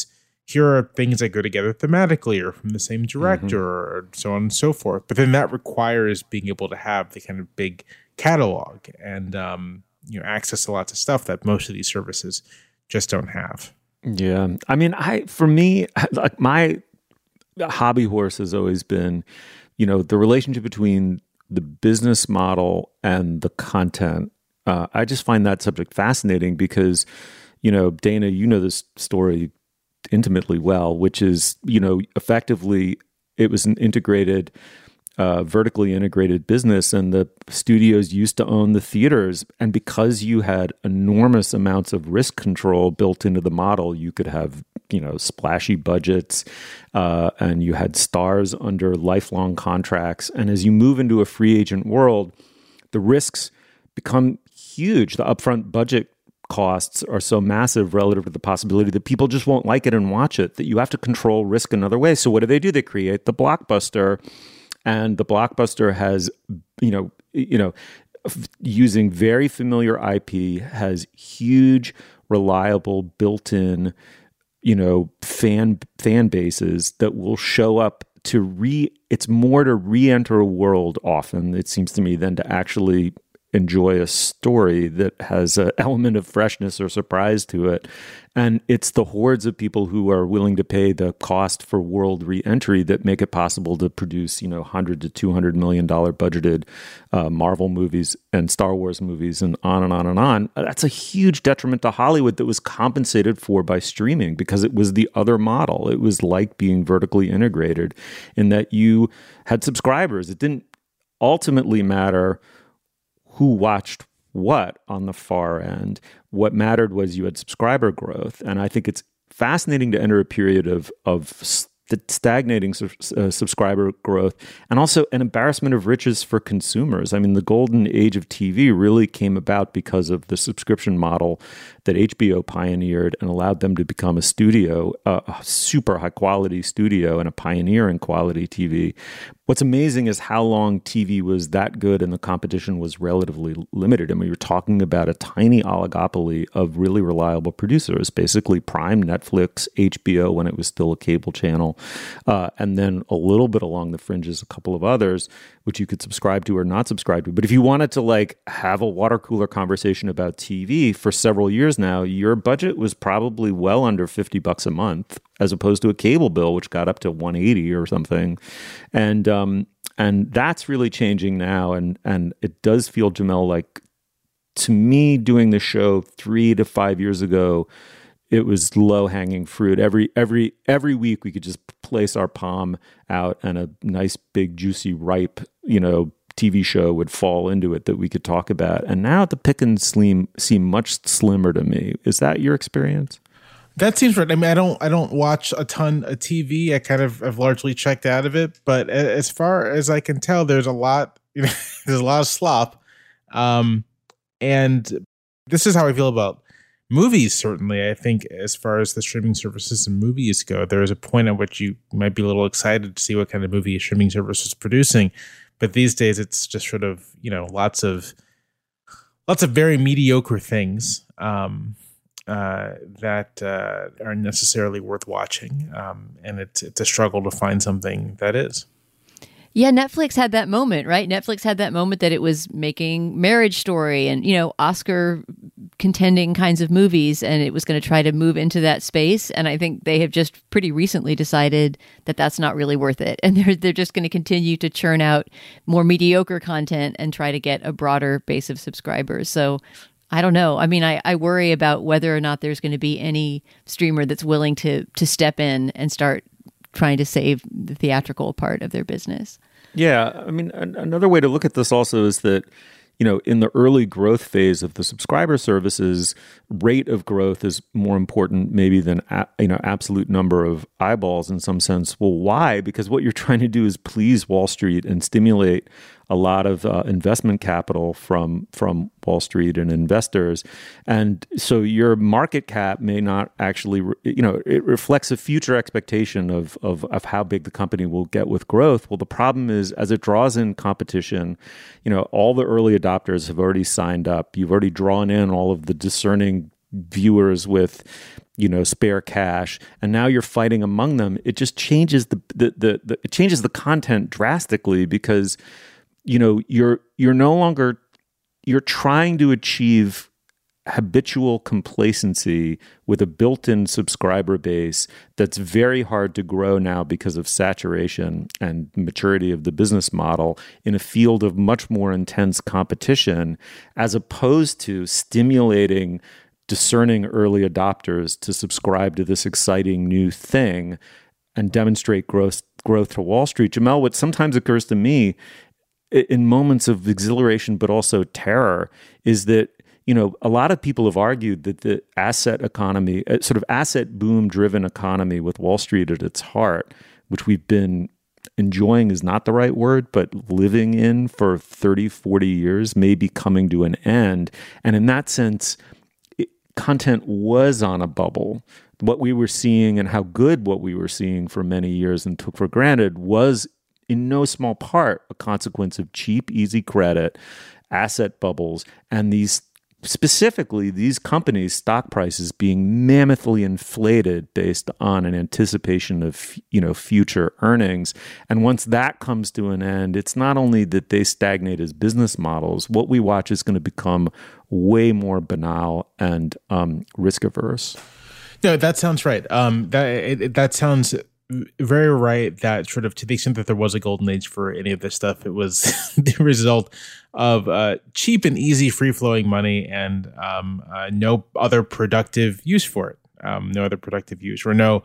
here are things that go together thematically or from the same director or so on and so forth. But then that requires being able to have the kind of big catalog and access to lots of stuff that most of these services just don't have.
Yeah. I mean, for me, like my hobby horse has always been, the relationship between the business model and the content. I just find that subject fascinating because, Dana, you know this story intimately well, which is, effectively it was an integrated, vertically integrated business, and the studios used to own the theaters. And because you had enormous amounts of risk control built into the model, you could have, splashy budgets, and you had stars under lifelong contracts. And as you move into a free agent world, the risks become huge. The upfront budget costs are so massive relative to the possibility that people just won't like it and watch it, that you have to control risk another way. So what do? They create the blockbuster, and the blockbuster has, using very familiar IP, has huge, reliable, built-in, fan bases that will show up it's more to re-enter a world often, it seems to me, than to actually enjoy a story that has an element of freshness or surprise to it. And it's the hordes of people who are willing to pay the cost for world re-entry that make it possible to produce, $100 to $200 million budgeted Marvel movies and Star Wars movies and on and on and on. That's a huge detriment to Hollywood that was compensated for by streaming because it was the other model. It was like being vertically integrated in that you had subscribers. It didn't ultimately matter who watched what on the far end. What mattered was you had subscriber growth. And I think it's fascinating to enter a period of stagnating subscriber growth and also an embarrassment of riches for consumers. I mean, the golden age of TV really came about because of the subscription model that HBO pioneered and allowed them to become a studio, a super high quality studio and a pioneer in quality TV. What's amazing is how long TV was that good and the competition was relatively limited. I mean, you're talking about a tiny oligopoly of really reliable producers, basically Prime, Netflix, HBO when it was still a cable channel, and then a little bit along the fringes, a couple of others, which you could subscribe to or not subscribe to. But if you wanted to have a water cooler conversation about TV for several years now, your budget was probably well under $50 a month, as opposed to a cable bill, which got up to $180 or something. And that's really changing now. And it does feel, Jamel, like to me doing the show 3 to 5 years ago, it was low hanging fruit. Every week we could just place our palm out and a nice big juicy ripe, TV show would fall into it that we could talk about. And now the pickings seem much slimmer to me. Is that your experience?
That seems right. I mean, I don't watch a ton of TV. I kind of have largely checked out of it. But as far as I can tell, there's a lot. There's a lot of slop. And this is how I feel about movies. Certainly, I think as far as the streaming services and movies go, there is a point at which you might be a little excited to see what kind of movie a streaming service is producing. But these days, it's just sort of lots of very mediocre things. That aren't necessarily worth watching. And it's a struggle to find something that is.
Yeah, Netflix had that moment, right? Netflix had that moment that it was making Marriage Story and, Oscar contending kinds of movies, and it was going to try to move into that space. And I think they have just pretty recently decided that that's not really worth it. And they're just going to continue to churn out more mediocre content and try to get a broader base of subscribers. So I don't know. I mean, I worry about whether or not there's going to be any streamer that's willing to step in and start trying to save the theatrical part of their business.
Yeah. I mean, another way to look at this also is that, in the early growth phase of the subscriber services, rate of growth is more important maybe than, absolute number of eyeballs in some sense. Well, why? Because what you're trying to do is please Wall Street and stimulate a lot of investment capital from Wall Street and investors. And so your market cap may not actually, it reflects a future expectation of how big the company will get with growth. Well, the problem is as it draws in competition, all the early adopters have already signed up. You've already drawn in all of the discerning viewers with, spare cash, and now you're fighting among them. It just changes it changes the content drastically because, you're no longer, you're trying to achieve habitual complacency with a built-in subscriber base that's very hard to grow now because of saturation and maturity of the business model in a field of much more intense competition, as opposed to stimulating discerning early adopters to subscribe to this exciting new thing and demonstrate growth to Wall Street. Jamelle, what sometimes occurs to me in moments of exhilaration but also terror is that a lot of people have argued that the asset economy, sort of asset boom-driven economy with Wall Street at its heart, which we've been enjoying is not the right word, but living in for 30, 40 years, may be coming to an end. And in that sense, content was on a bubble. What we were seeing and how good what we were seeing for many years and took for granted was in no small part a consequence of cheap, easy credit, asset bubbles, and specifically these companies' stock prices being mammothly inflated based on an anticipation of, future earnings. And once that comes to an end, it's not only that they stagnate as business models, what we watch is going to become way more banal and risk averse.
No, that sounds right. That sounds very right, that sort of, to the extent that there was a golden age for any of this stuff, it was the result of cheap and easy free-flowing money and no other productive use for it. No other productive use, or no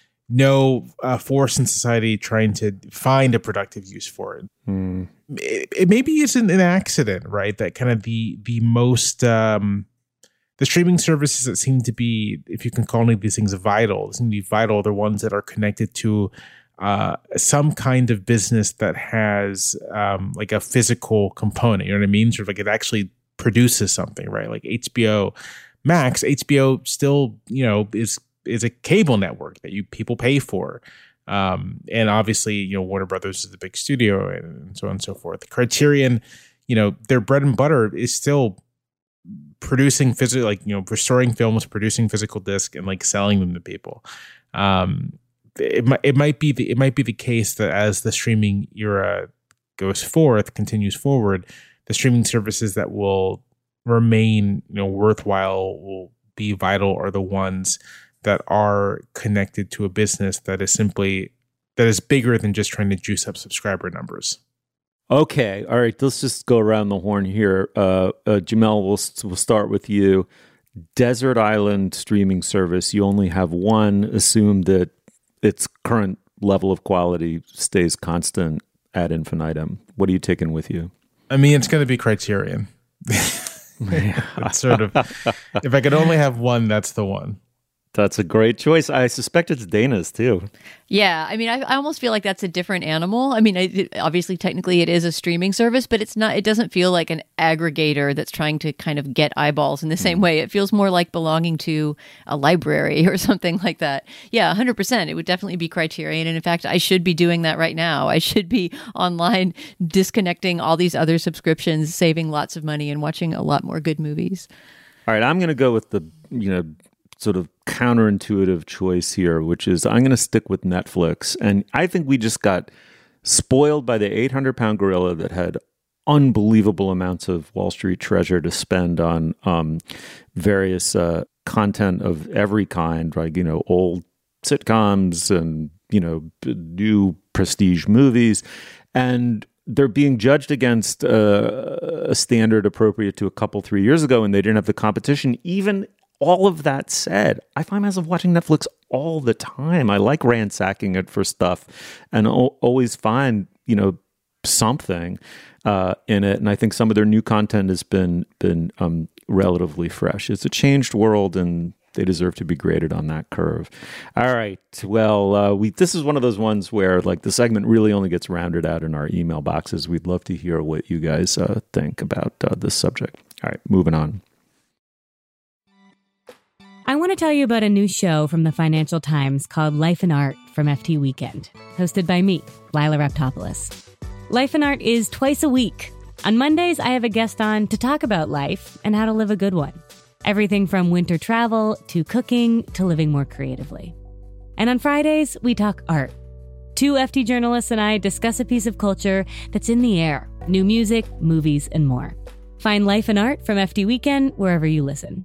force in society trying to find a productive use for it. It maybe isn't an accident, right? That kind of the most the streaming services that seem to be, if you can call any of these things vital, seem to be vital, the ones that are connected to some kind of business that has like a physical component. You know what I mean? Sort of like it actually produces something, right? Like HBO Max. HBO still, is a cable network that people pay for. And obviously, Warner Brothers is the big studio and so on and so forth. Criterion, their bread and butter is still producing physical, restoring films, producing physical disc, and selling them to people. It might be the case that as the streaming era continues forward, the streaming services that will remain, worthwhile, will be vital, are the ones that are connected to a business that is bigger than just trying to juice up subscriber numbers.
Okay. All right. Let's just go around the horn here. Jamelle, we'll start with you. Desert Island streaming service. You only have one. Assume that its current level of quality stays constant ad infinitum. What are you taking with you?
I mean, it's going to be Criterion. It's sort of, if I could only have one, that's the one.
That's a great choice. I suspect it's Dana's too.
Yeah, I mean, I almost feel like that's a different animal. I mean, obviously, technically, it is a streaming service, but it's not. It doesn't feel like an aggregator that's trying to kind of get eyeballs in the same way. It feels more like belonging to a library or something like that. Yeah, 100%. It would definitely be Criterion, and in fact, I should be doing that right now. I should be online, disconnecting all these other subscriptions, saving lots of money, and watching a lot more good movies.
All right, I'm going to go with the sort of counterintuitive choice here, which is I'm going to stick with Netflix. And I think we just got spoiled by the 800-pound gorilla that had unbelievable amounts of Wall Street treasure to spend on various content of every kind, like, old sitcoms and, new prestige movies. And they're being judged against a standard appropriate to 3 years ago, and they didn't have the competition. Even all of that said, I find myself watching Netflix all the time. I like ransacking it for stuff and always find, something in it. And I think some of their new content has been relatively fresh. It's a changed world, and they deserve to be graded on that curve. All right. Well, this is one of those ones where the segment really only gets rounded out in our email boxes. We'd love to hear what you guys think about this subject. All right, moving on.
I want to tell you about a new show from the Financial Times called Life and Art from FT Weekend, hosted by me, Lila Raptopoulos. Life and Art is twice a week. On Mondays, I have a guest on to talk about life and how to live a good one. Everything from winter travel to cooking to living more creatively. And on Fridays, we talk art. Two FT journalists and I discuss a piece of culture that's in the air. New music, movies, and more. Find Life and Art from FT Weekend wherever you listen.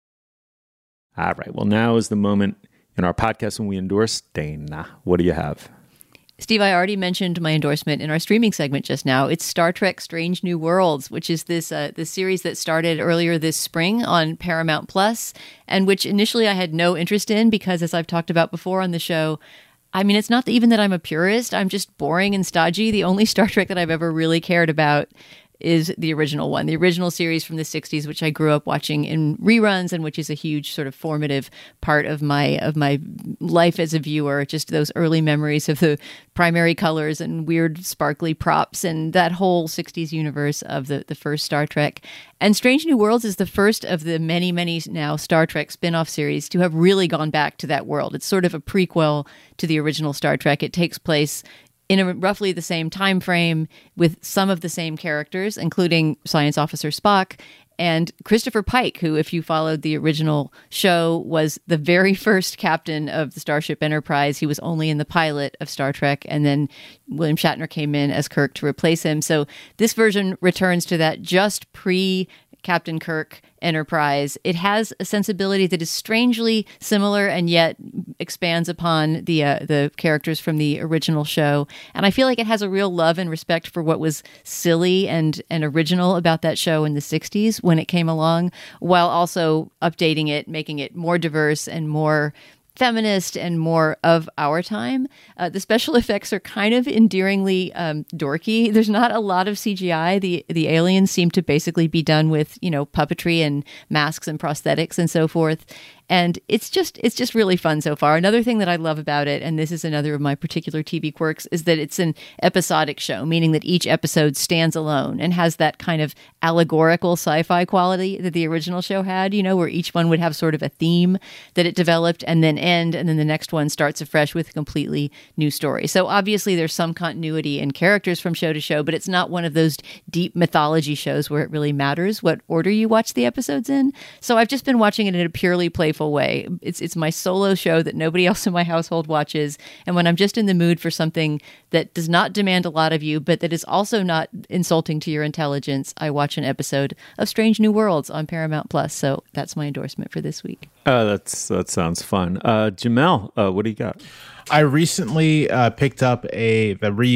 All right. Well, now is the moment in our podcast when we endorse Dana. What do you have?
Steve, I already mentioned my endorsement in our streaming segment just now. It's Star Trek Strange New Worlds, which is this series that started earlier this spring on Paramount Plus, and which initially I had no interest in because, as I've talked about before on the show, I mean, it's not even that I'm a purist. I'm just boring and stodgy. The only Star Trek that I've ever really cared about is the original one, the original series from the 60s, which I grew up watching in reruns and which is a huge sort of formative part of my life as a viewer. Just those early memories of the primary colors and weird sparkly props and that whole 60s universe of the first Star Trek. And Strange New Worlds is the first of the many, many now Star Trek spin-off series to have really gone back to that world. It's sort of a prequel to the original Star Trek. It takes place in roughly the same time frame with some of the same characters, including Science Officer Spock and Christopher Pike, who, if you followed the original show, was the very first captain of the Starship Enterprise. He was only in the pilot of Star Trek, and then William Shatner came in as Kirk to replace him. So this version returns to that just pre-Captain Kirk Enterprise. It has a sensibility that is strangely similar and yet expands upon the characters from the original show. And I feel like it has a real love and respect for what was silly and original about that show in the 60s when it came along, while also updating it, making it more diverse and more feminist and more of our time. The special effects are kind of endearingly dorky. There's not a lot of CGI. The aliens seem to basically be done with, puppetry and masks and prosthetics and so forth. And it's just really fun so far. Another thing that I love about it, and this is another of my particular TV quirks, is that it's an episodic show, meaning that each episode stands alone and has that kind of allegorical sci-fi quality that the original show had, where each one would have sort of a theme that it developed and then end, and then the next one starts afresh with a completely new story. So obviously there's some continuity in characters from show to show, but it's not one of those deep mythology shows where it really matters what order you watch the episodes in. So I've just been watching it in a purely playful way. It's my solo show that nobody else in my household watches, and when I'm just in the mood for something that does not demand a lot of you, but that is also not insulting to your intelligence, I watch an episode of Strange New Worlds on Paramount Plus. So that's my endorsement for this week.
That sounds fun. Jamel, what do you got?
I recently picked up the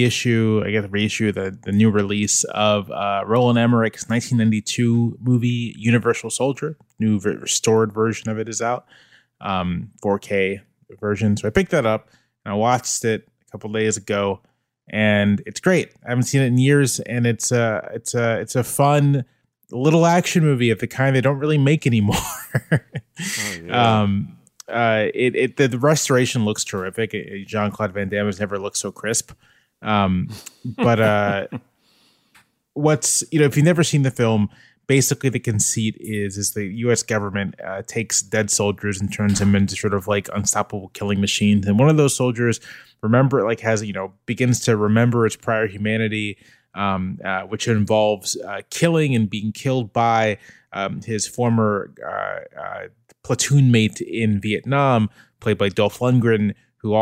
new release of Roland Emmerich's 1992 movie Universal Soldier. New restored version of it is out, 4K version. So I picked that up and I watched it a couple days ago, and it's great. I haven't seen it in years, and it's a fun little action movie of the kind they don't really make anymore. The restoration looks terrific. Jean-Claude Van Damme has never looked so crisp. But if you've never seen the film, basically the conceit is the U.S. government takes dead soldiers and turns them into sort of like unstoppable killing machines. And one of those soldiers begins to remember its prior humanity, which involves killing and being killed by his former platoon mate in Vietnam, played by Dolph Lundgren,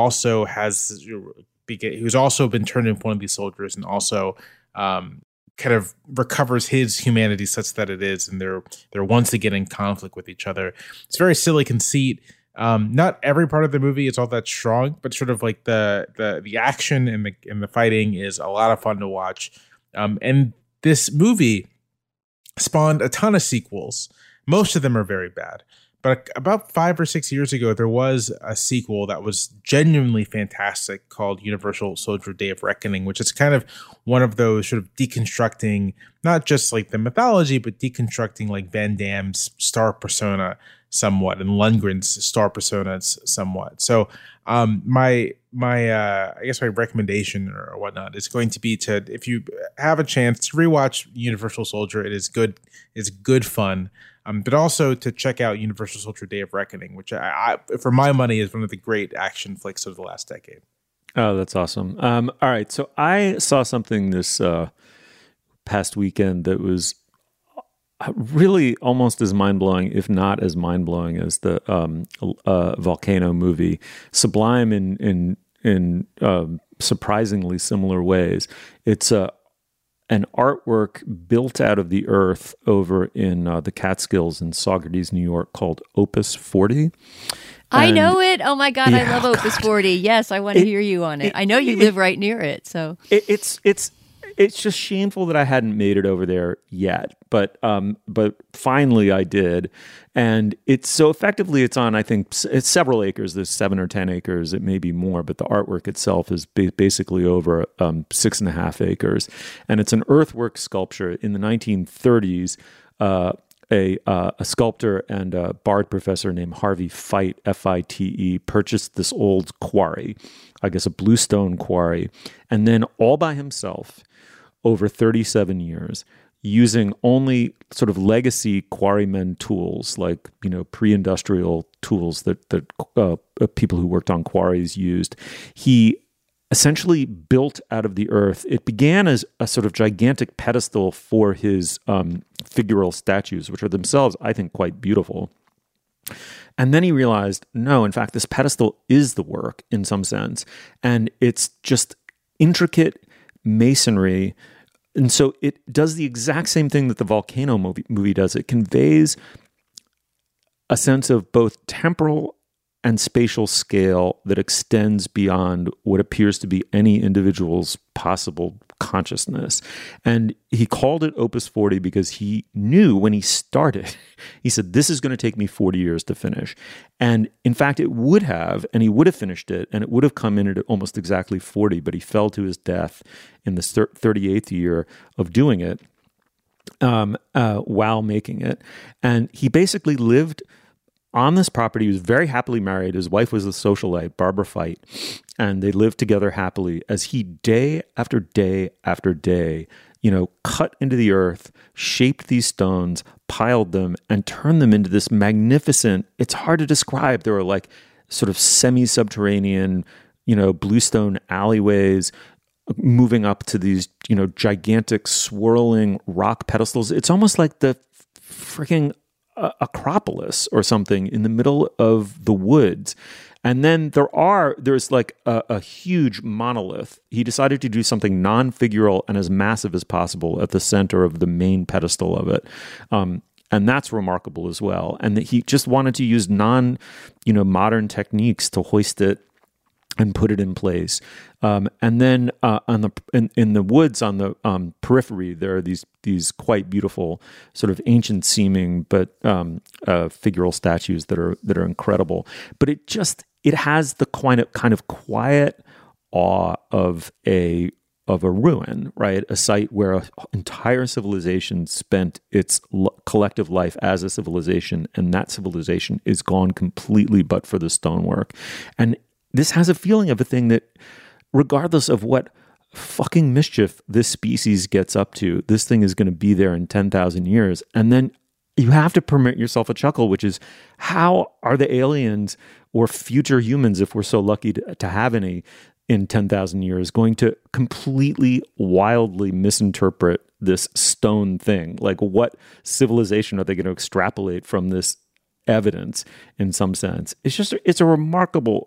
who's also been turned into one of these soldiers, and also kind of recovers his humanity such that it is, and they're once again in conflict with each other. It's a very silly conceit. Not every part of the movie is all that strong, but sort of like the action and the fighting is a lot of fun to watch. And this movie spawned a ton of sequels. Most of them are very bad. But about 5 or 6 years ago, there was a sequel that was genuinely fantastic called Universal Soldier Day of Reckoning, which is kind of one of those sort of deconstructing, not just like the mythology, but deconstructing like Van Damme's star persona somewhat and Lundgren's star personas somewhat. So my recommendation or whatnot is going to be to, if you have a chance to rewatch Universal Soldier, it is good. It's good fun. But also to check out Universal Soldier Day of Reckoning, which I for my money is one of the great action flicks of the last decade.
Oh, that's awesome. All right. So I saw something this past weekend that was really almost as mind-blowing, if not as mind-blowing as the Volcano movie. Sublime in surprisingly similar ways. It's an artwork built out of the earth over in the Catskills in Saugerties, New York, called Opus 40.
I know it. Oh my God, I love Opus 40. Yes, I want to hear you on it. I know you live right near it, so
it's just shameful that I hadn't made it over there yet, but finally I did, and it's so effectively it's on, I think it's several acres. There's 7 or 10 acres. It may be more, but the artwork itself is basically over 6.5 acres, and it's an earthwork sculpture in the 1930s. A sculptor and a Bard professor named Harvey Fite, F-I-T-E, purchased this old quarry, I guess a bluestone quarry, and then all by himself over 37 years, using only sort of legacy quarrymen tools, like, pre-industrial tools that people who worked on quarries used. He essentially built out of the earth. It began as a sort of gigantic pedestal for his figural statues, which are themselves, I think, quite beautiful. And then he realized, no, in fact, this pedestal is the work in some sense. And it's just intricate masonry. And so it does the exact same thing that the Volcano movie does. It conveys a sense of both temporal and spatial scale that extends beyond what appears to be any individual's possible consciousness. And he called it Opus 40 because he knew when he started, he said, this is going to take me 40 years to finish. And in fact, it would have, and he would have finished it, and it would have come in at almost exactly 40, but he fell to his death in the 38th year of doing it while making it. And he basically lived on this property. He was very happily married. His wife was a socialite, Barbara Fite, and they lived together happily as he day after day after day, cut into the earth, shaped these stones, piled them, and turned them into this magnificent, it's hard to describe. There were like sort of semi-subterranean, bluestone alleyways moving up to these, gigantic swirling rock pedestals. It's almost like the freaking Acropolis or something in the middle of the woods. And then there's like a huge monolith. He decided to do something non-figural and as massive as possible at the center of the main pedestal of it. And that's remarkable as well. And that he just wanted to use modern techniques to hoist it and put it in place. And then in the woods on the periphery, there are these quite beautiful, sort of ancient seeming but figural statues that are incredible. But it has the kind of quiet awe of a ruin, right? A site where an entire civilization spent its collective life as a civilization, and that civilization is gone completely but for the stonework. And this has a feeling of a thing that, regardless of what fucking mischief this species gets up to, this thing is going to be there in 10,000 years. And then you have to permit yourself a chuckle, which is, how are the aliens or future humans, if we're so lucky to have any in 10,000 years, going to completely, wildly misinterpret this stone thing? Like, what civilization are they going to extrapolate from this evidence in some sense? It's a remarkable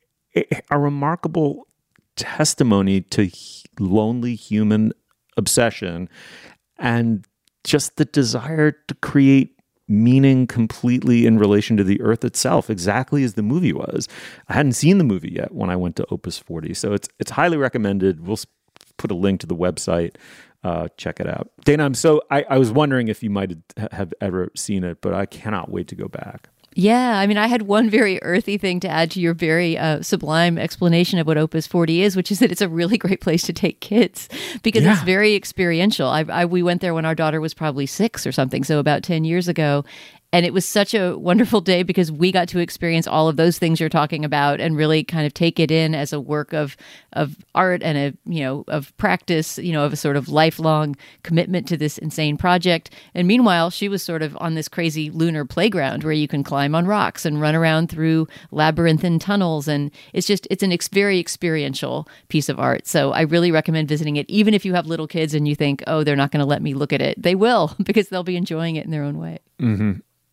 testimony to lonely human obsession and just the desire to create meaning completely in relation to the earth itself, exactly as the movie was. I hadn't seen the movie yet when I went to Opus 40, so it's highly recommended. We'll put a link to the website. Check it out. Dana, I was wondering if you might have ever seen it, but I cannot wait to go back.
Yeah, I mean, I had one very earthy thing to add to your very sublime explanation of what Opus 40 is, which is that it's a really great place to take kids because it's very experiential. We went there when our daughter was probably 6 or something, so about 10 years ago. And it was such a wonderful day because we got to experience all of those things you're talking about and really kind of take it in as a work of art and of practice, of a sort of lifelong commitment to this insane project. And meanwhile, she was sort of on this crazy lunar playground where you can climb on rocks and run around through labyrinthine tunnels. And it's a very experiential piece of art. So I really recommend visiting it, even if you have little kids and you think, oh, they're not going to let me look at it. They will, because they'll be enjoying it in their own way.
Mm-hmm.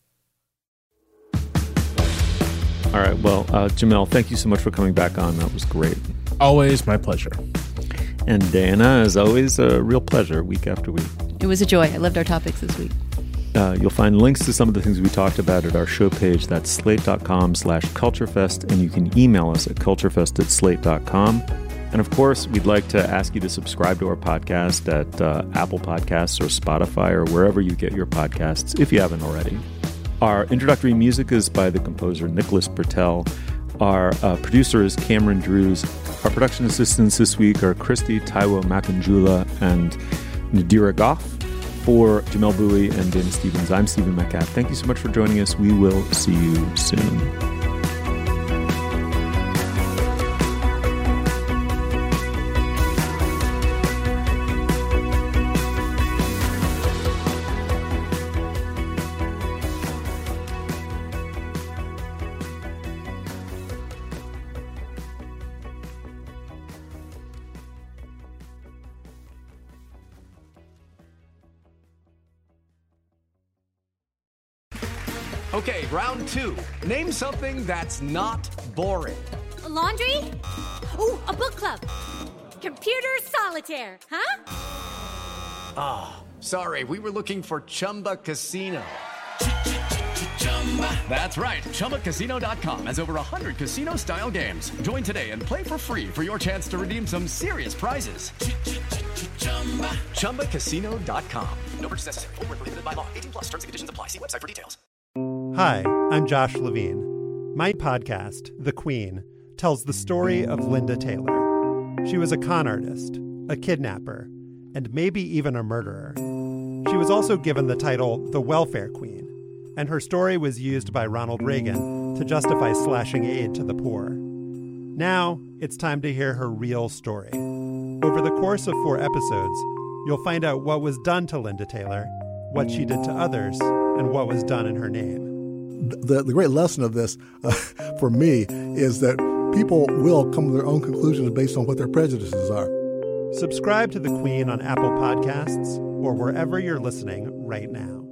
All right. Well, Jamelle, thank you so much for coming back on. That was great.
Always my pleasure.
And Dana, as always, a real pleasure week after week.
It was a joy. I loved our topics this week.
You'll find links to some of the things we talked about at our show page. That's slate.com/culturefest. And you can email us at culturefest@slate.com. And of course, we'd like to ask you to subscribe to our podcast at Apple Podcasts or Spotify or wherever you get your podcasts, if you haven't already. Our introductory music is by the composer Nicholas Bertel. Our producer is Cameron Drews. Our production assistants this week are Christy Taiwo Makanjula and Nadira Goff. For Jamelle Bouie and Dana Stevens, I'm Stephen Metcalf. Thank you so much for joining us. We will see you soon.
Okay, round two. Name something that's not boring.
A laundry? Ooh, a book club. Computer solitaire, huh?
Ah, oh, sorry, we were looking for Chumba Casino. That's right, ChumbaCasino.com has over 100 casino-style games. Join today and play for free for your chance to redeem some serious prizes. ChumbaCasino.com. No purchase necessary. Void where prohibited by law. 18+ terms and conditions apply. See website for details.
Hi, I'm Josh Levine. My podcast, The Queen, tells the story of Linda Taylor. She was a con artist, a kidnapper, and maybe even a murderer. She was also given the title the Welfare Queen, and her story was used by Ronald Reagan to justify slashing aid to the poor. Now, it's time to hear her real story. Over the course of 4 episodes, you'll find out what was done to Linda Taylor, what she did to others, and what was done in her name.
The great lesson of this, for me, is that people will come to their own conclusions based on what their prejudices are.
Subscribe to The Queen on Apple Podcasts or wherever you're listening right now.